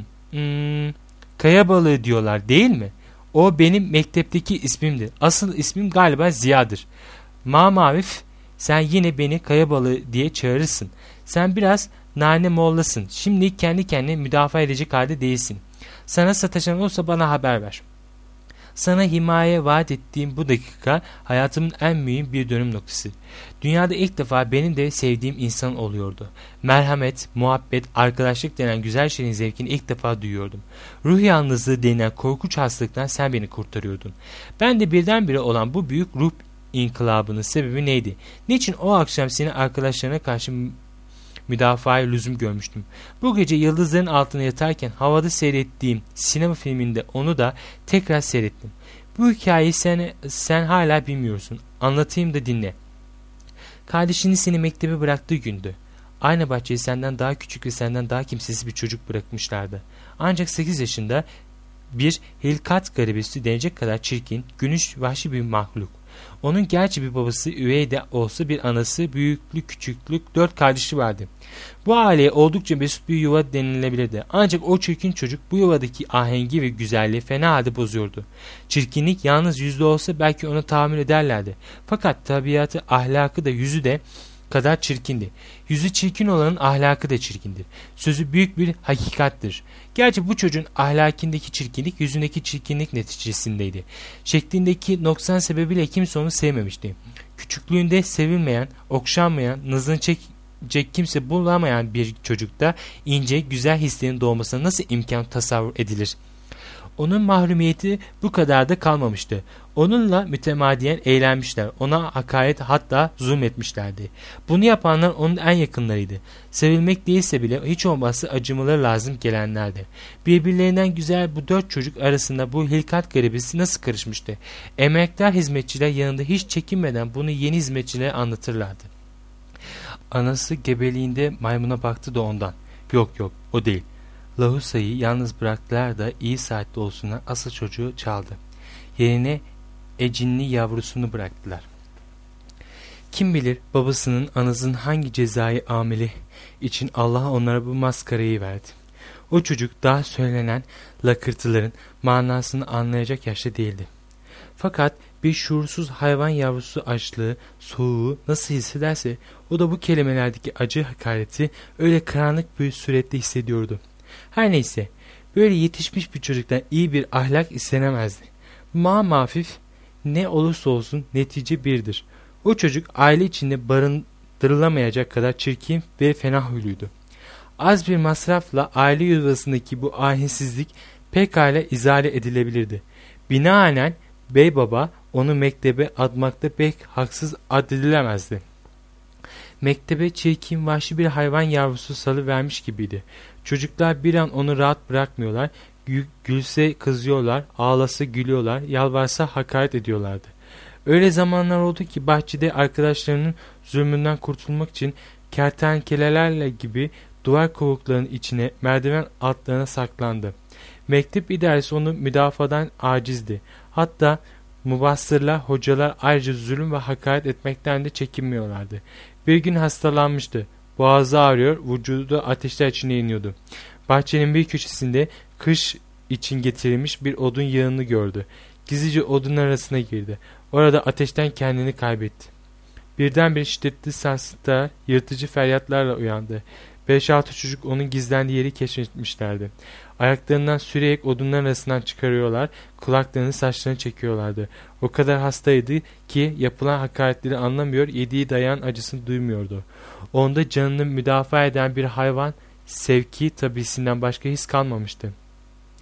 Kaya balığı diyorlar değil mi? O benim mektepteki ismimdir. Asıl ismim galiba Ziya'dır. Mavif, sen yine beni kaya balığı diye çağırırsın. Sen biraz nane mollasın. Şimdi kendi kendine müdafaa edecek halde değilsin. Sana sataşan olsa bana haber ver. Sana himaye vaat ettiğim bu dakika hayatımın en mühim bir dönüm noktası. Dünyada ilk defa benim de sevdiğim insan oluyordu. Merhamet, muhabbet, arkadaşlık denen güzel şeyin zevkini ilk defa duyuyordum. Ruh yalnızlığı denilen korkunç hastalıktan sen beni kurtarıyordun. Ben de birdenbire olan bu büyük ruh inkılabının sebebi neydi? Niçin o akşam seni arkadaşlarına karşı müdafaya lüzum görmüştüm. Bu gece yıldızların altına yatarken havada seyrettiğim sinema filminde onu da tekrar seyrettim. Bu hikayeyi sen hala bilmiyorsun. Anlatayım da dinle. Kardeşinin seni mektebe bıraktığı gündü. Aynı bahçeyi senden daha küçük ve senden daha kimsesiz bir çocuk bırakmışlardı. Ancak 8 yaşında bir hilkat garibesi denecek kadar çirkin, günüş, vahşi bir mahluk. Onun gerçi bir babası üvey de olsa bir anası, büyüklü küçüklük 4 kardeşi vardı. Bu aileye oldukça mesut bir yuva denilebilirdi. Ancak o çirkin çocuk bu yuvadaki ahengi ve güzelliği fena halde bozuyordu. Çirkinlik yalnız yüzde olsa belki ona tahammül ederlerdi. Fakat tabiatı, ahlakı da yüzü de kadar çirkindi. Yüzü çirkin olanın ahlakı da çirkindir. Sözü büyük bir hakikattir. Gerçi bu çocuğun ahlakindeki çirkinlik yüzündeki çirkinlik neticesindeydi. Şeklindeki noksan sebebiyle kimse onu sevmemişti. Küçüklüğünde sevilmeyen, okşanmayan, nazını çekecek kimse bulamayan bir çocukta ince, güzel hislerin doğmasına nasıl imkan tasavvur edilir? Onun mahrumiyeti bu kadar da kalmamıştı. Onunla mütemadiyen eğlenmişler. Ona hakaret hatta zulmetmişlerdi. Bunu yapanlar onun en yakınlarıydı. Sevilmek değilse bile hiç olmazsa acımaları lazım gelenlerdi. Birbirlerinden güzel bu 4 çocuk arasında bu hilkat garibesi nasıl karışmıştı? Emektar hizmetçiler yanında hiç çekinmeden bunu yeni hizmetçilere anlatırlardı. Anası gebeliğinde maymuna baktı da ondan. Yok o değil. Lahusa'yı yalnız bıraktılar da iyi saatte olsunlar asıl çocuğu çaldı. Yerine ecinli yavrusunu bıraktılar. Kim bilir babasının anasının hangi cezai ameli için Allah onlara bu maskarayı verdi. O çocuk daha söylenen lakırtıların manasını anlayacak yaşta değildi. Fakat bir şuursuz hayvan yavrusu açlığı, soğuğu nasıl hissederse o da bu kelimelerdeki acı hakareti öyle karanlık bir surette hissediyordu. Her neyse, böyle yetişmiş bir çocuktan iyi bir ahlak istenemezdi. Mafif ne olursa olsun netice birdir. O çocuk aile içinde barındırılamayacak kadar çirkin ve fena huyluydu. Az bir masrafla aile yuvasındaki bu ahinsizlik pekala izale edilebilirdi. Binaenen bey baba onu mektebe atmakta pek haksız addedilemezdi. Mektebe çirkin vahşi bir hayvan yavrusu salıvermiş gibiydi. Çocuklar bir an onu rahat bırakmıyorlar, gülse kızıyorlar, ağlasa gülüyorlar, yalvarsa hakaret ediyorlardı. Öyle zamanlar oldu ki bahçede arkadaşlarının zulmünden kurtulmak için kertenkelelerle gibi duvar kovuklarının içine, merdiven altlarına saklandı. Mektep idaresi onu müdafadan acizdi. Hatta mubassırlar, hocalar ayrıca zulüm ve hakaret etmekten de çekinmiyorlardı. Bir gün hastalanmıştı. Boğazı ağrıyor, vücudu ateşler içine iniyordu. Bahçenin bir köşesinde kış için getirilmiş bir odun yığını gördü. Gizlice odun arasına girdi. Orada ateşten kendini kaybetti. Birdenbire şiddetli sarsıntılar, yırtıcı feryatlarla uyandı. 5-6 çocuk onun gizlendiği yeri keşfetmişlerdi. Ayaklarından sürerek odunların arasından çıkarıyorlar, kulaklarını saçlarını çekiyorlardı. O kadar hastaydı ki yapılan hakaretleri anlamıyor, yediği dayan acısını duymuyordu. Onda canını müdafaa eden bir hayvan sevki tabisinden başka his kalmamıştı.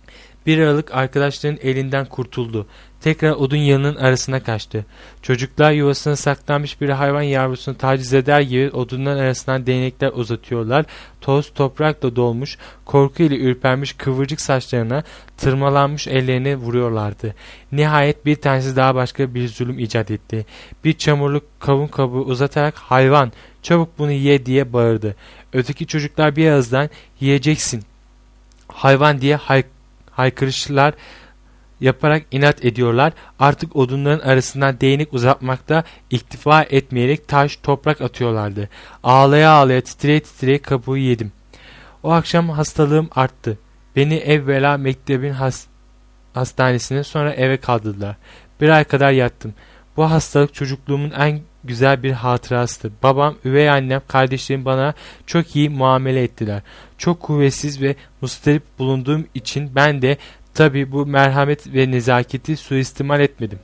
Bir aralık arkadaşların elinden kurtuldu. Tekrar odun yığınının arasına kaçtı. Çocuklar yuvasına saklanmış bir hayvan yavrusunu taciz eder gibi odunların arasından değnekler uzatıyorlar. Toz toprakla dolmuş, korkuyla ürpermiş kıvırcık saçlarına, tırmalanmış ellerine vuruyorlardı. Nihayet bir tanesi daha başka bir zulüm icat etti. Bir çamurlu kavun kabuğu uzatarak "Hayvan, çabuk bunu ye!" diye bağırdı. Öteki çocuklar bir ağızdan "Yiyeceksin, hayvan!" diye haykırışlar yaparak inat ediyorlar. Artık odunların arasından değnek uzatmakta iktifa etmeyerek taş, toprak atıyorlardı. Ağlaya ağlaya, titreye titreye kabuğu yedim. O akşam hastalığım arttı. Beni evvela mektebin hastanesine, sonra eve kaldırdılar. Bir ay kadar yattım. Bu hastalık çocukluğumun en güzel bir hatırasıdır. Babam, üvey annem, kardeşlerim bana çok iyi muamele ettiler. Çok kuvvetsiz ve mustarip bulunduğum için ben de tabii bu merhamet ve nezaketi suistimal etmedim.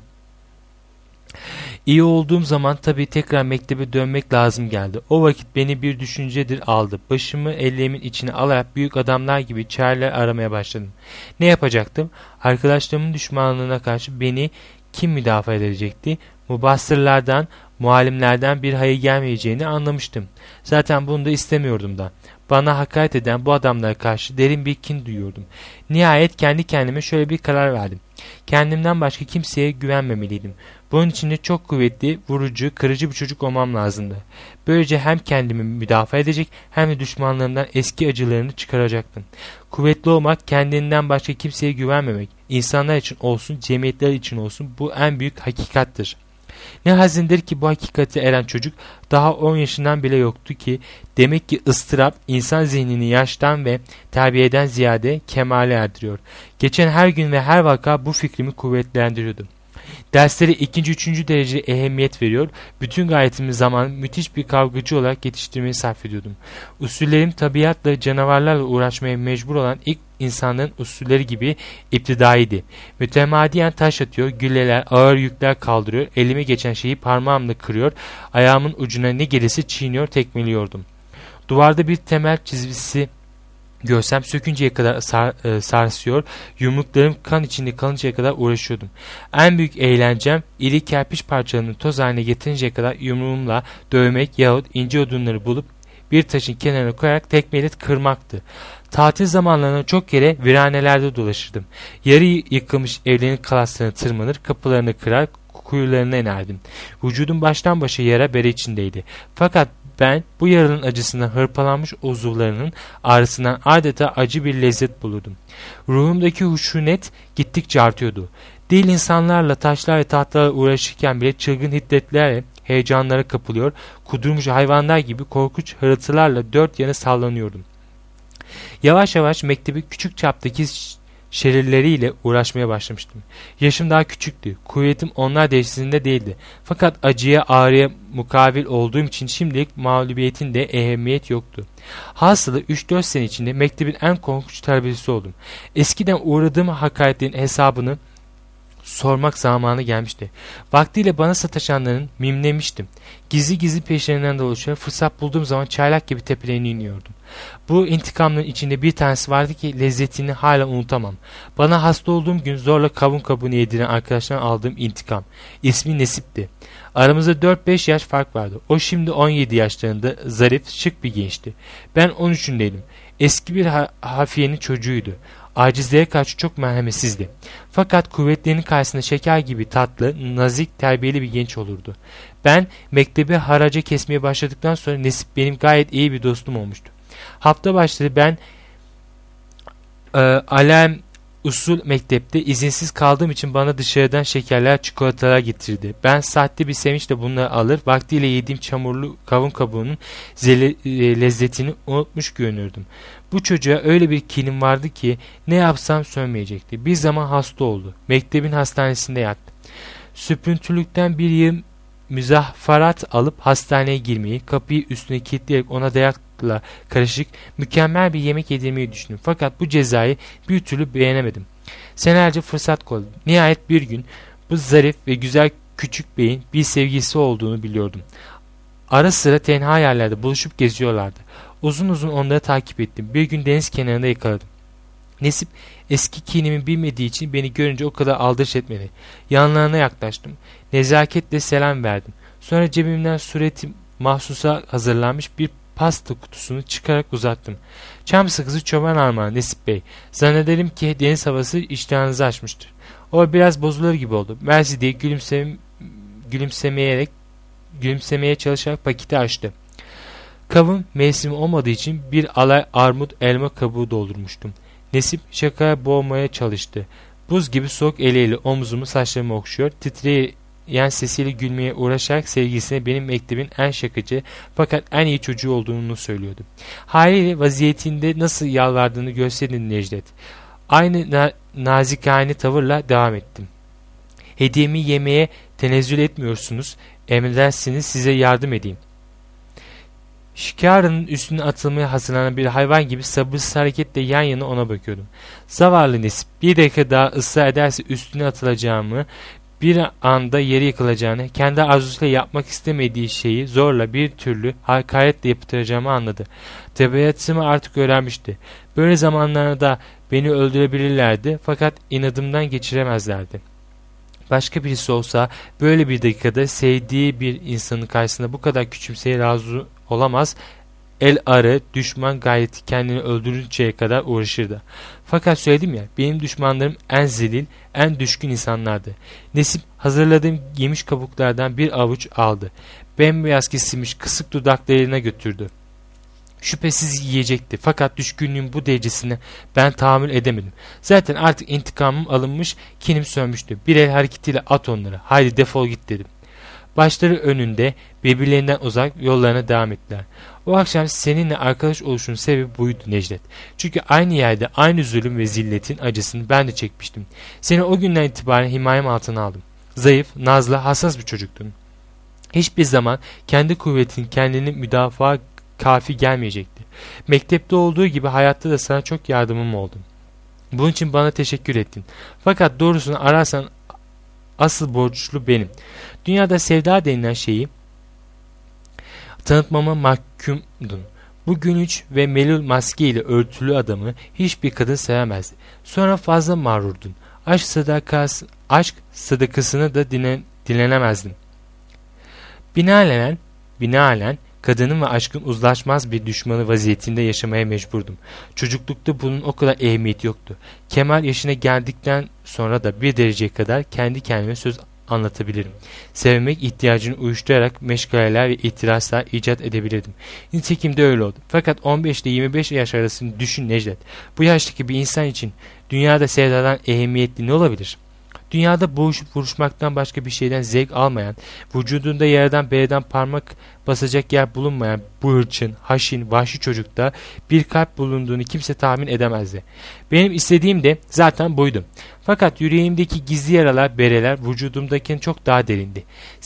İyi olduğum zaman tabii tekrar mektebe dönmek lazım geldi. O vakit beni bir düşüncedir aldı. Başımı elleğimin içine alarak büyük adamlar gibi çareler aramaya başladım. Ne yapacaktım? Arkadaşlarımın düşmanlığına karşı beni kim müdafaa edecekti? Mubassırlardan, muallimlerden bir hayır gelmeyeceğini anlamıştım. Zaten bunu da istemiyordum da. Bana hakaret eden bu adamlara karşı derin bir kin duyuyordum. Nihayet kendi kendime şöyle bir karar verdim. Kendimden başka kimseye güvenmemeliydim. Bunun için de çok kuvvetli, vurucu, kırıcı bir çocuk olmam lazımdı. Böylece hem kendimi müdafaa edecek hem de düşmanlarımdan eski acılarını çıkaracaktım. Kuvvetli olmak, kendinden başka kimseye güvenmemek, insanlar için olsun, cemiyetler için olsun bu en büyük hakikattir. Ne hazindir ki bu hakikate eren çocuk daha 10 yaşından bile yoktu ki, demek ki ıstırap insan zihnini yaştan ve terbiyeden ziyade kemale erdiriyor. Geçen her gün ve her vaka bu fikrimi kuvvetlendiriyordu. Derslere 2. 3. derece ehemmiyet veriyor, bütün gayretimi zaman müthiş bir kavgacı olarak yetiştirmeyi sarf ediyordum. Usullerim tabiatla, canavarlarla uğraşmaya mecbur olan ilk insanların usulleri gibi iptidaiydi. Mütemadiyen taş atıyor, gülleler, ağır yükler kaldırıyor, elime geçen şeyi parmağımla kırıyor, ayağımın ucuna ne gelirse çiğniyor, tekmeliyordum. Duvarda bir temel çizgisi görsem sökünceye kadar sarsıyor, yumruklarım kan içinde kalıncaya kadar uğraşıyordum. En büyük eğlencem iri kerpiç parçalarını toz haline getirinceye kadar yumruğumla dövmek yahut ince odunları bulup bir taşın kenarına koyarak tekmeyle kırmaktı. Tatil zamanlarında çok kere viranelerde dolaşırdım. Yarı yıkılmış evlerin kalaslarını tırmanır, kapılarını kırar, kuyularına inerdim. Vücudum baştan başa yara bere içindeydi. Fakat ben bu yaranın acısından hırpalanmış uzuvlarının ağrısından adeta acı bir lezzet bulurdum. Ruhumdaki huşunet gittikçe artıyordu. Değil insanlarla, taşlar ve tahtalarla uğraşırken bile çılgın hiddetlerle heyecanlara kapılıyor, kudurmuş hayvanlar gibi korkunç hırıltılarla dört yana sallanıyordum. Yavaş yavaş mektebi küçük çaptaki şerirleriyle uğraşmaya başlamıştım. Yaşım daha küçüktü. Kuvvetim onlar derecesinde değildi. Fakat acıya, ağrıya mukavil olduğum için şimdilik mağlubiyetin de ehemmiyet yoktu. Hasılı 3-4 sene içinde mektebin en korkunç terbiyesi oldum. Eskiden uğradığım hakaretlerin hesabını sormak zamanı gelmişti. Vaktiyle bana sataşanların mimlemiştim. Gizli gizli peşlerinden dolaşıyor, fırsat bulduğum zaman çaylak gibi tepelerine iniyordum. Bu intikamların içinde bir tanesi vardı ki lezzetini hala unutamam. Bana hasta olduğum gün zorla kavun kabuğunu yediren arkadaşlardan aldığım intikam. İsmi Nesip'ti. Aramızda 4-5 yaş fark vardı. O şimdi 17 yaşlarında, zarif, şık bir gençti. Ben 13'ündeydim. Eski bir hafiyenin çocuğuydu. Acizlere karşı çok merhametsizdi. Fakat kuvvetlerinin karşısında şeker gibi tatlı, nazik, terbiyeli bir genç olurdu. Ben mektebi haraca kesmeye başladıktan sonra Nesip benim gayet iyi bir dostum olmuştu. Hafta başları ben alem usul mektepte izinsiz kaldığım için bana dışarıdan şekerler, çikolatalar getirdi. Ben sahte bir sevinçle bunları alır, vaktiyle yediğim çamurlu kavun kabuğunun lezzetini unutmuş görünürdüm. Bu çocuğa öyle bir kinim vardı ki ne yapsam sönmeyecekti. Bir zaman hasta oldu. Mektebin hastanesinde yattı. Süprüntülükten bir yıl müzahfarat alıp hastaneye girmeyi, kapıyı üstüne kilitleyerek ona dayakla karışık mükemmel bir yemek yedirmeyi düşündüm. Fakat bu cezayı bir türlü beğenemedim. Senelerce fırsat kolladım. Nihayet bir gün bu zarif ve güzel küçük beyin bir sevgilisi olduğunu biliyordum. Ara sıra tenha yerlerde buluşup geziyorlardı. Uzun uzun onları takip ettim. Bir gün deniz kenarında yakaladım. Nesip eski kinimi bilmediği için beni görünce o kadar aldırış etmedi. Yanlarına yaklaştım. Nezaketle selam verdim. Sonra cebimden sureti mahsusa hazırlanmış bir pasta kutusunu çıkarak uzattım. Çam sakızı çoban armağanı Nesip Bey. Zannederim ki deniz havası iştahınızı açmıştır. O biraz bozulur gibi oldu. Mersi diye gülümsemeye çalışarak paketi açtı. Kabın mevsimi olmadığı için bir alay armut elma kabuğu doldurmuştum. Nesip şakaya boğmaya çalıştı. Buz gibi soğuk eliyle omzumu, saçlarımı okşuyor, titreyen sesiyle gülmeye uğraşarak sevgilisine benim mektebin en şakacı fakat en iyi çocuğu olduğunu söylüyordu. Haliyle vaziyetinde nasıl yalvardığını görseydin Necdet. Aynı nazikane tavırla devam ettim. Hediyemi yemeye tenezzül etmiyorsunuz, emredersiniz size yardım edeyim. Şikarının üstüne atılmaya hazırlanan bir hayvan gibi sabırsız hareketle yan yana ona bakıyordum. Zavallı Nesip bir dakika daha ısrar ederse üstüne atılacağımı, bir anda yere yıkılacağını, kendi arzusuyla yapmak istemediği şeyi zorla bir türlü hakaretle yaptıracağımı anladı. Tabiatımı artık öğrenmişti. Böyle zamanlarda beni öldürebilirlerdi fakat inadımdan geçiremezlerdi. Başka birisi olsa böyle bir dakikada sevdiği bir insanın karşısında bu kadar küçümseye razı olamaz, el arı, düşman gayreti kendini öldürünceye kadar uğraşırdı. Fakat söyledim ya, benim düşmanlarım en zelil, en düşkün insanlardı. Nesip hazırladığım yemiş kabuklardan bir avuç aldı. Bembeyaz kesilmiş kısık dudaklarına götürdü. Şüphesiz yiyecekti fakat düşkünlüğün bu derecesine ben tahammül edemedim. Zaten artık intikamım alınmış, kinim sönmüştü. Bir el hareketiyle at onları, haydi defol git dedim. Başları önünde birbirlerinden uzak yollarına devam ettiler. O akşam seninle arkadaş oluşun sebebi buydu Necdet. Çünkü aynı yerde aynı zulüm ve zilletin acısını ben de çekmiştim. Seni o günden itibaren himayem altına aldım. Zayıf, nazlı, hassas bir çocuktun. Hiçbir zaman kendi kuvvetin kendini müdafaa kafi gelmeyecekti. Mektepte olduğu gibi hayatta da sana çok yardımım oldu. Bunun için bana teşekkür ettin. Fakat doğrusunu ararsan asıl borçlu benim. Dünyada sevda denilen şeyi tanıtmama mahkumdun. Bu gülünç ve melul maske ile örtülü adamı hiçbir kadın sevemezdi. Sonra fazla mağrurdun. Aşk sadakasını da dinlenemezdin. Binaenaleyh kadının ve aşkın uzlaşmaz bir düşmanı vaziyetinde yaşamaya mecburdum. Çocuklukta bunun o kadar ehemmiyeti yoktu. Kemal yaşına geldikten sonra da bir dereceye kadar kendi kendime söz anlatabilirim. Sevmek ihtiyacını uyuşturarak meşgaleler ve itirazlar icat edebilirdim. Nitekim de öyle oldu. Fakat 15 ile 25 yaş arasını düşün Necdet. Bu yaştaki bir insan için dünyada sevdadan ehemmiyetli ne olabilir? Dünyada boğuşup vuruşmaktan başka bir şeyden zevk almayan, vücudunda yaradan bereden parmak basacak yer bulunmayan bu hırçın, haşin, vahşi çocukta bir kalp bulunduğunu kimse tahmin edemezdi. Benim istediğim de zaten buydu. Fakat yüreğimdeki gizli yaralar, bereler vücudumdakinin çok daha derindi.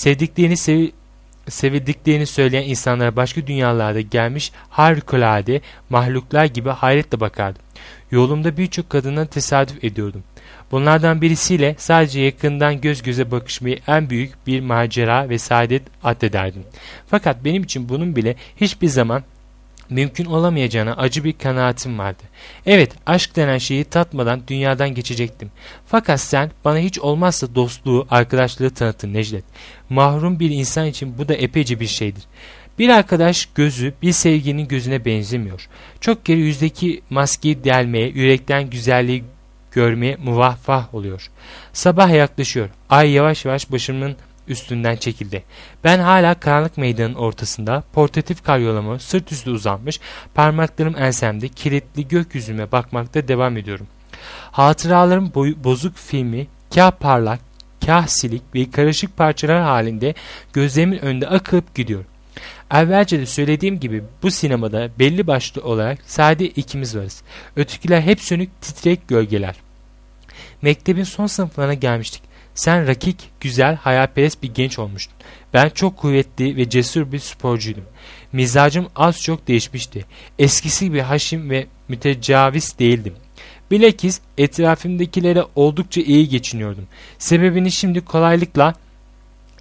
Sevildiklerini söyleyen insanlara başka dünyalarda gelmiş harikulade mahluklar gibi hayretle bakardım. Yolumda birçok kadına tesadüf ediyordum. Bunlardan birisiyle sadece yakından göz göze bakışmayı en büyük bir macera ve saadet addederdim. Fakat benim için bunun bile hiçbir zaman mümkün olamayacağına acı bir kanaatim vardı. Evet, aşk denen şeyi tatmadan dünyadan geçecektim. Fakat sen bana hiç olmazsa dostluğu, arkadaşlığı tanıttın Necdet. Mahrum bir insan için bu da epeyce bir şeydir. Bir arkadaş gözü bir sevginin gözüne benzemiyor. Çok kere yüzdeki maskeyi delmeye, yürekten güzelliği görmeye muvaffak oluyor. Sabah yaklaşıyor. Ay yavaş yavaş başımın üstünden çekildi. Ben hala karanlık meydanın ortasında portatif karyolamı sırt üstü uzanmış, parmaklarım ensemde kilitli gökyüzüme bakmakta devam ediyorum. Hatıralarım bozuk filmi kah parlak, kah silik ve karışık parçalar halinde gözlerimin önünde akıp gidiyor. Evvelce de söylediğim gibi bu sinemada belli başlı olarak sadece ikimiz varız. Ötekiler hep sönük titrek gölgeler. Mektebin son sınıflarına gelmiştik. Sen rakik, güzel, hayalperest bir genç olmuştun. Ben çok kuvvetli ve cesur bir sporcuydum. Mizacım az çok değişmişti. Eskisi gibi haşim ve mütecaviz değildim. Bilakis etrafımdakilere oldukça iyi geçiniyordum. Sebebini şimdi kolaylıkla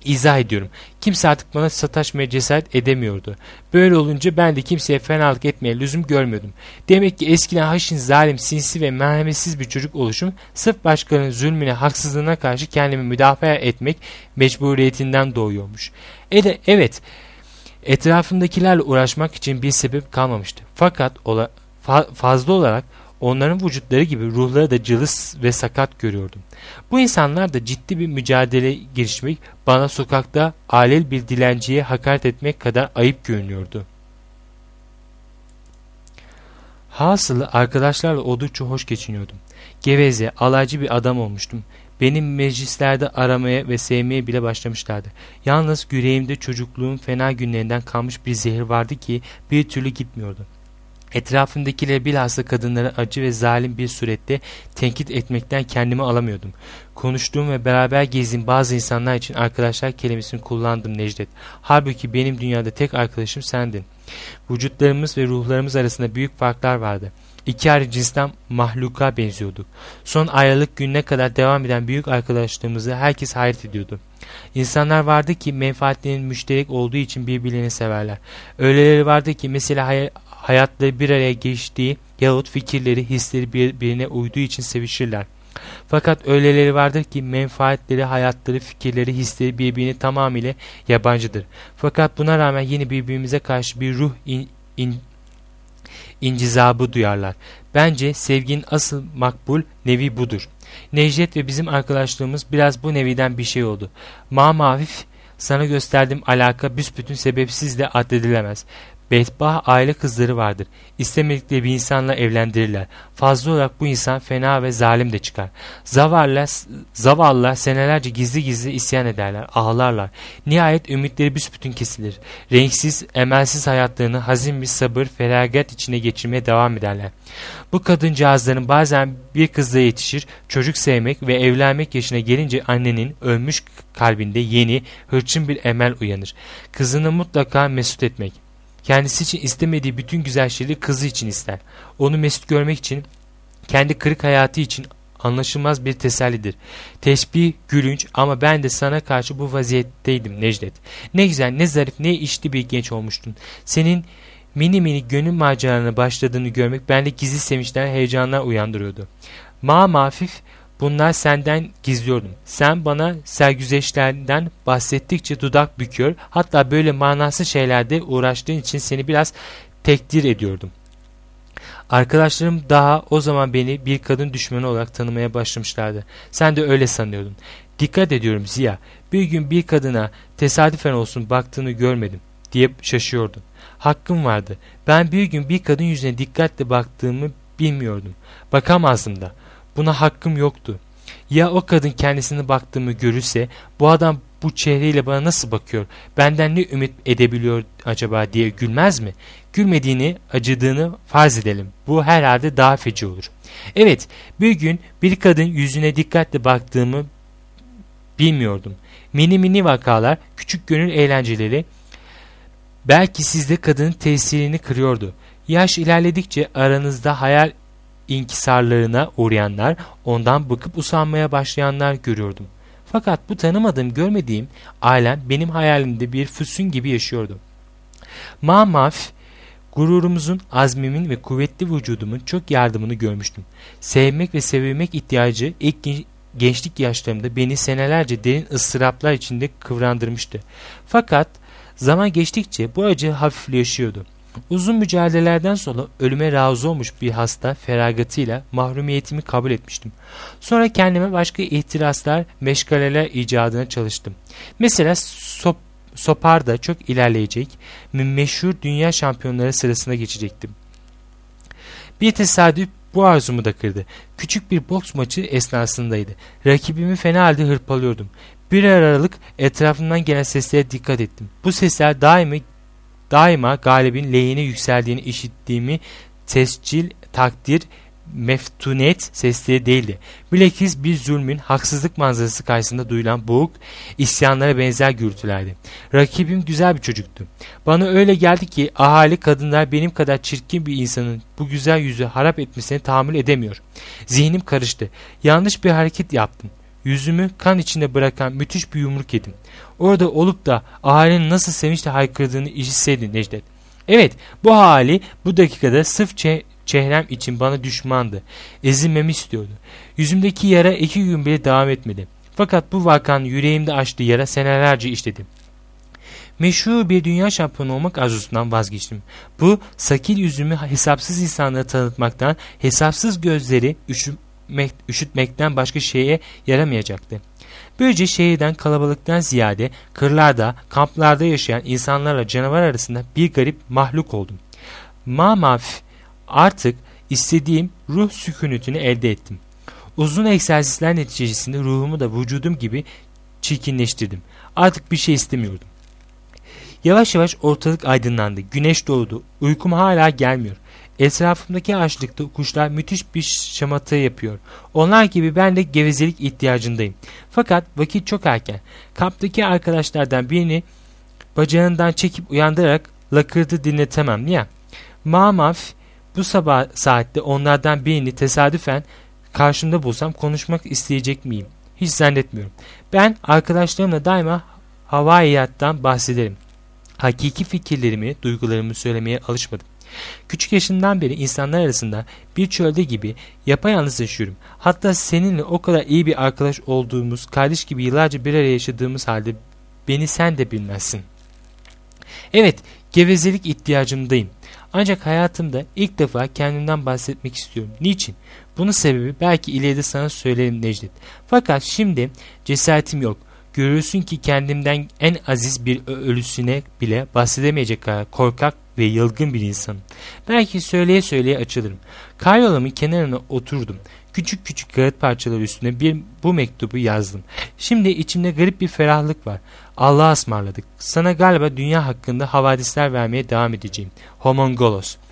İzah ediyorum. Kimse artık bana sataşmaya cesaret edemiyordu. Böyle olunca ben de kimseye fenalık etmeye lüzum görmüyordum. Demek ki eskiden haşin, zalim, sinsi ve merhametsiz bir çocuk oluşum sırf başkalarının zulmüne, haksızlığına karşı kendimi müdafaa etmek mecburiyetinden doğuyormuş. Evet, etrafımdakilerle uğraşmak için bir sebep kalmamıştı. Fakat fazla olarak onların vücutları gibi ruhları da cılız ve sakat görüyordum. Bu insanlar da ciddi bir mücadele girişmek, bana sokakta alel bir dilenciye hakaret etmek kadar ayıp görünüyordu. Hasılı arkadaşlarla oldukça hoş geçiniyordum. Geveze, alaycı bir adam olmuştum. Benim meclislerde aramaya ve sevmeye bile başlamışlardı. Yalnız yüreğimde çocukluğum fena günlerinden kalmış bir zehir vardı ki bir türlü gitmiyordu. Etrafımdakileri bilhassa kadınları acı ve zalim bir surette tenkit etmekten kendimi alamıyordum. Konuştuğum ve beraber gezdiğim bazı insanlar için arkadaşlar kelimesini kullandım Necdet. Halbuki benim dünyada tek arkadaşım sendin. Vücutlarımız ve ruhlarımız arasında büyük farklar vardı. İki ayrı cinsten mahluka benziyorduk. Son ayrılık gününe kadar devam eden büyük arkadaşlığımızı herkes hayret ediyordu. İnsanlar vardı ki menfaatlerinin müşterek olduğu için birbirlerini severler. Öyleleri vardı ki mesela hayatları bir araya geçtiği yahut fikirleri, hisleri birbirine uyduğu için sevişirler. Fakat öyleleri vardır ki menfaatleri, hayatları, fikirleri, hisleri birbirine tamamıyla yabancıdır. Fakat buna rağmen yine birbirimize karşı bir ruh incizabı duyarlar. Bence sevginin asıl makbul nevi budur. Necdet ve bizim arkadaşlığımız biraz bu neviden bir şey oldu. Mamafif sana gösterdiğim alaka büsbütün sebepsiz de addedilemez. Bedbah aile kızları vardır. İstemedikleri bir insanla evlendirirler. Fazla olarak bu insan fena ve zalim de çıkar. Zavallılar senelerce gizli gizli isyan ederler, ağlarlar. Nihayet ümitleri büsbütün kesilir. Renksiz, emelsiz hayatlarını hazin bir sabır, feragat içine geçirmeye devam ederler. Bu kadıncağızların bazen bir kızla yetişir, çocuk sevmek ve evlenmek yaşına gelince annenin ölmüş kalbinde yeni, hırçın bir emel uyanır. Kızını mutlaka mesut etmek. Kendisi için istemediği bütün güzel şeyleri kızı için ister. Onu mesut görmek için, kendi kırık hayatı için anlaşılmaz bir tesellidir. Teşbih, gülünç ama ben de sana karşı bu vaziyetteydim Necdet. Ne güzel, ne zarif, ne işli bir genç olmuştun. Senin mini gönül maceralarına başladığını görmek bende gizli sevinçler, heyecanlar uyandırıyordu. Hafif bunlar senden gizliyordum. Sen bana sergüzeşlerden bahsettikçe dudak büküyor, hatta böyle manasız şeylerde uğraştığın için seni biraz tekdir ediyordum. Arkadaşlarım daha o zaman beni bir kadın düşmanı olarak tanımaya başlamışlardı. Sen de öyle sanıyordun. Dikkat ediyorum Ziya, bir gün bir kadına tesadüfen olsun baktığını görmedim diye şaşıyordun. Hakkım vardı. Ben bir gün bir kadın yüzüne dikkatle baktığımı bilmiyordum. Bakamazdım da. Buna hakkım yoktu. Ya o kadın kendisine baktığımı görürse, bu adam bu çehreyle bana nasıl bakıyor, benden ne ümit edebiliyor acaba diye gülmez mi? Gülmediğini, acıdığını farz edelim. Bu herhalde daha feci olur. Evet, bir gün bir kadın yüzüne dikkatle baktığımı bilmiyordum. Mini vakalar, küçük gönül eğlenceleri belki sizde kadının tesirini kırıyordu. Yaş ilerledikçe aranızda hayal inkisarlarına uğrayanlar, ondan bıkıp usanmaya başlayanlar görüyordum. Fakat bu tanımadığım, görmediğim ailem benim hayalimde bir füsun gibi yaşıyordu. Mamaf, gururumuzun, azmimin ve kuvvetli vücudumun çok yardımını görmüştüm. Sevmek ve sevilmek ihtiyacı ilk gençlik yaşlarımda beni senelerce derin ıstıraplar içinde kıvrandırmıştı. Fakat zaman geçtikçe bu acı hafifleşiyordu. Uzun mücadelelerden sonra ölüme razı olmuş bir hasta feragatıyla mahrumiyetimi kabul etmiştim. Sonra kendime başka ihtiraslar, meşgaleler icadına çalıştım. Mesela Sopar'da çok ilerleyecek, meşhur dünya şampiyonları sırasına geçecektim. Bir tesadüf bu arzumu da kırdı. Küçük bir boks maçı esnasındaydı. Rakibimi fena halde hırpalıyordum. Bir aralık etrafımdan gelen seslere dikkat ettim. Bu sesler daima galibin lehine yükseldiğini işittiğimi tescil, takdir, meftunet sesleri değildi. Bilakis bir zulmün, haksızlık manzarası karşısında duyulan boğuk isyanlara benzer gürültülerdi. Rakibim güzel bir çocuktu. Bana öyle geldi ki ahali kadınlar benim kadar çirkin bir insanın bu güzel yüzü harap etmesine tahammül edemiyor. Zihnim karıştı. Yanlış bir hareket yaptım. yüzümü kan içinde bırakan müthiş bir yumruk yedim. Orada olup da ailenin nasıl sevinçle haykırdığını işitseydin Necdet. Evet, bu hali bu dakikada sırf çehrem için bana düşmandı. Ezilmemi istiyordu. Yüzümdeki yara 2 gün bile devam etmedi. Fakat bu vakanın yüreğimde açtığı yara senelerce işledi. Meşhur bir dünya şampiyonu olmak arzusundan vazgeçtim. Bu sakil yüzümü hesapsız insanlara tanıtmaktan, hesapsız gözleri üşütmekten başka şeye yaramayacaktı. Böylece şehirden, kalabalıktan ziyade kırlarda, kamplarda yaşayan insanlarla canavar arasında bir garip mahluk oldum. Mamaf artık istediğim ruh sükunetini elde ettim. Uzun egzersizler neticesinde ruhumu da vücudum gibi çirkinleştirdim. Artık bir şey istemiyordum. Yavaş yavaş ortalık aydınlandı. Güneş doğdu. Uykum hala gelmiyor. Etrafımdaki ağaçlıkta kuşlar müthiş bir şamata yapıyor. Onlar gibi ben de gevezelik ihtiyacındayım. Fakat vakit çok erken. Kamptaki arkadaşlardan birini bacağından çekip uyandırarak lakırdı dinletemem ya. Mamaf bu sabah saatte onlardan birini tesadüfen karşımda bulsam konuşmak isteyecek miyim? Hiç zannetmiyorum. Ben arkadaşlarımla daima havaiyattan bahsederim. Hakiki fikirlerimi, duygularımı söylemeye alışmadım. Küçük yaşımdan beri insanlar arasında bir çölde gibi yapayalnız yaşıyorum. Hatta seninle o kadar iyi bir arkadaş olduğumuz, kardeş gibi yıllarca bir araya yaşadığımız halde beni sen de bilmezsin. Evet, gevezelik ihtiyacımdayım. Ancak hayatımda ilk defa kendimden bahsetmek istiyorum. Niçin? Bunun sebebi belki ileride sana söylerim Necdet. Fakat şimdi cesaretim yok. Görürsün ki kendimden en aziz bir ölüsüne bile bahsedemeyecek kadar korkak ve yılgın bir insanım. Belki söyleye söyleye açılırım. Karyolamın kenarına oturdum. Küçük küçük kağıt parçaları üstüne bu mektubu yazdım. Şimdi içimde garip bir ferahlık var. Allah'a ısmarladık. Sana galiba dünya hakkında havadisler vermeye devam edeceğim. Homongolos.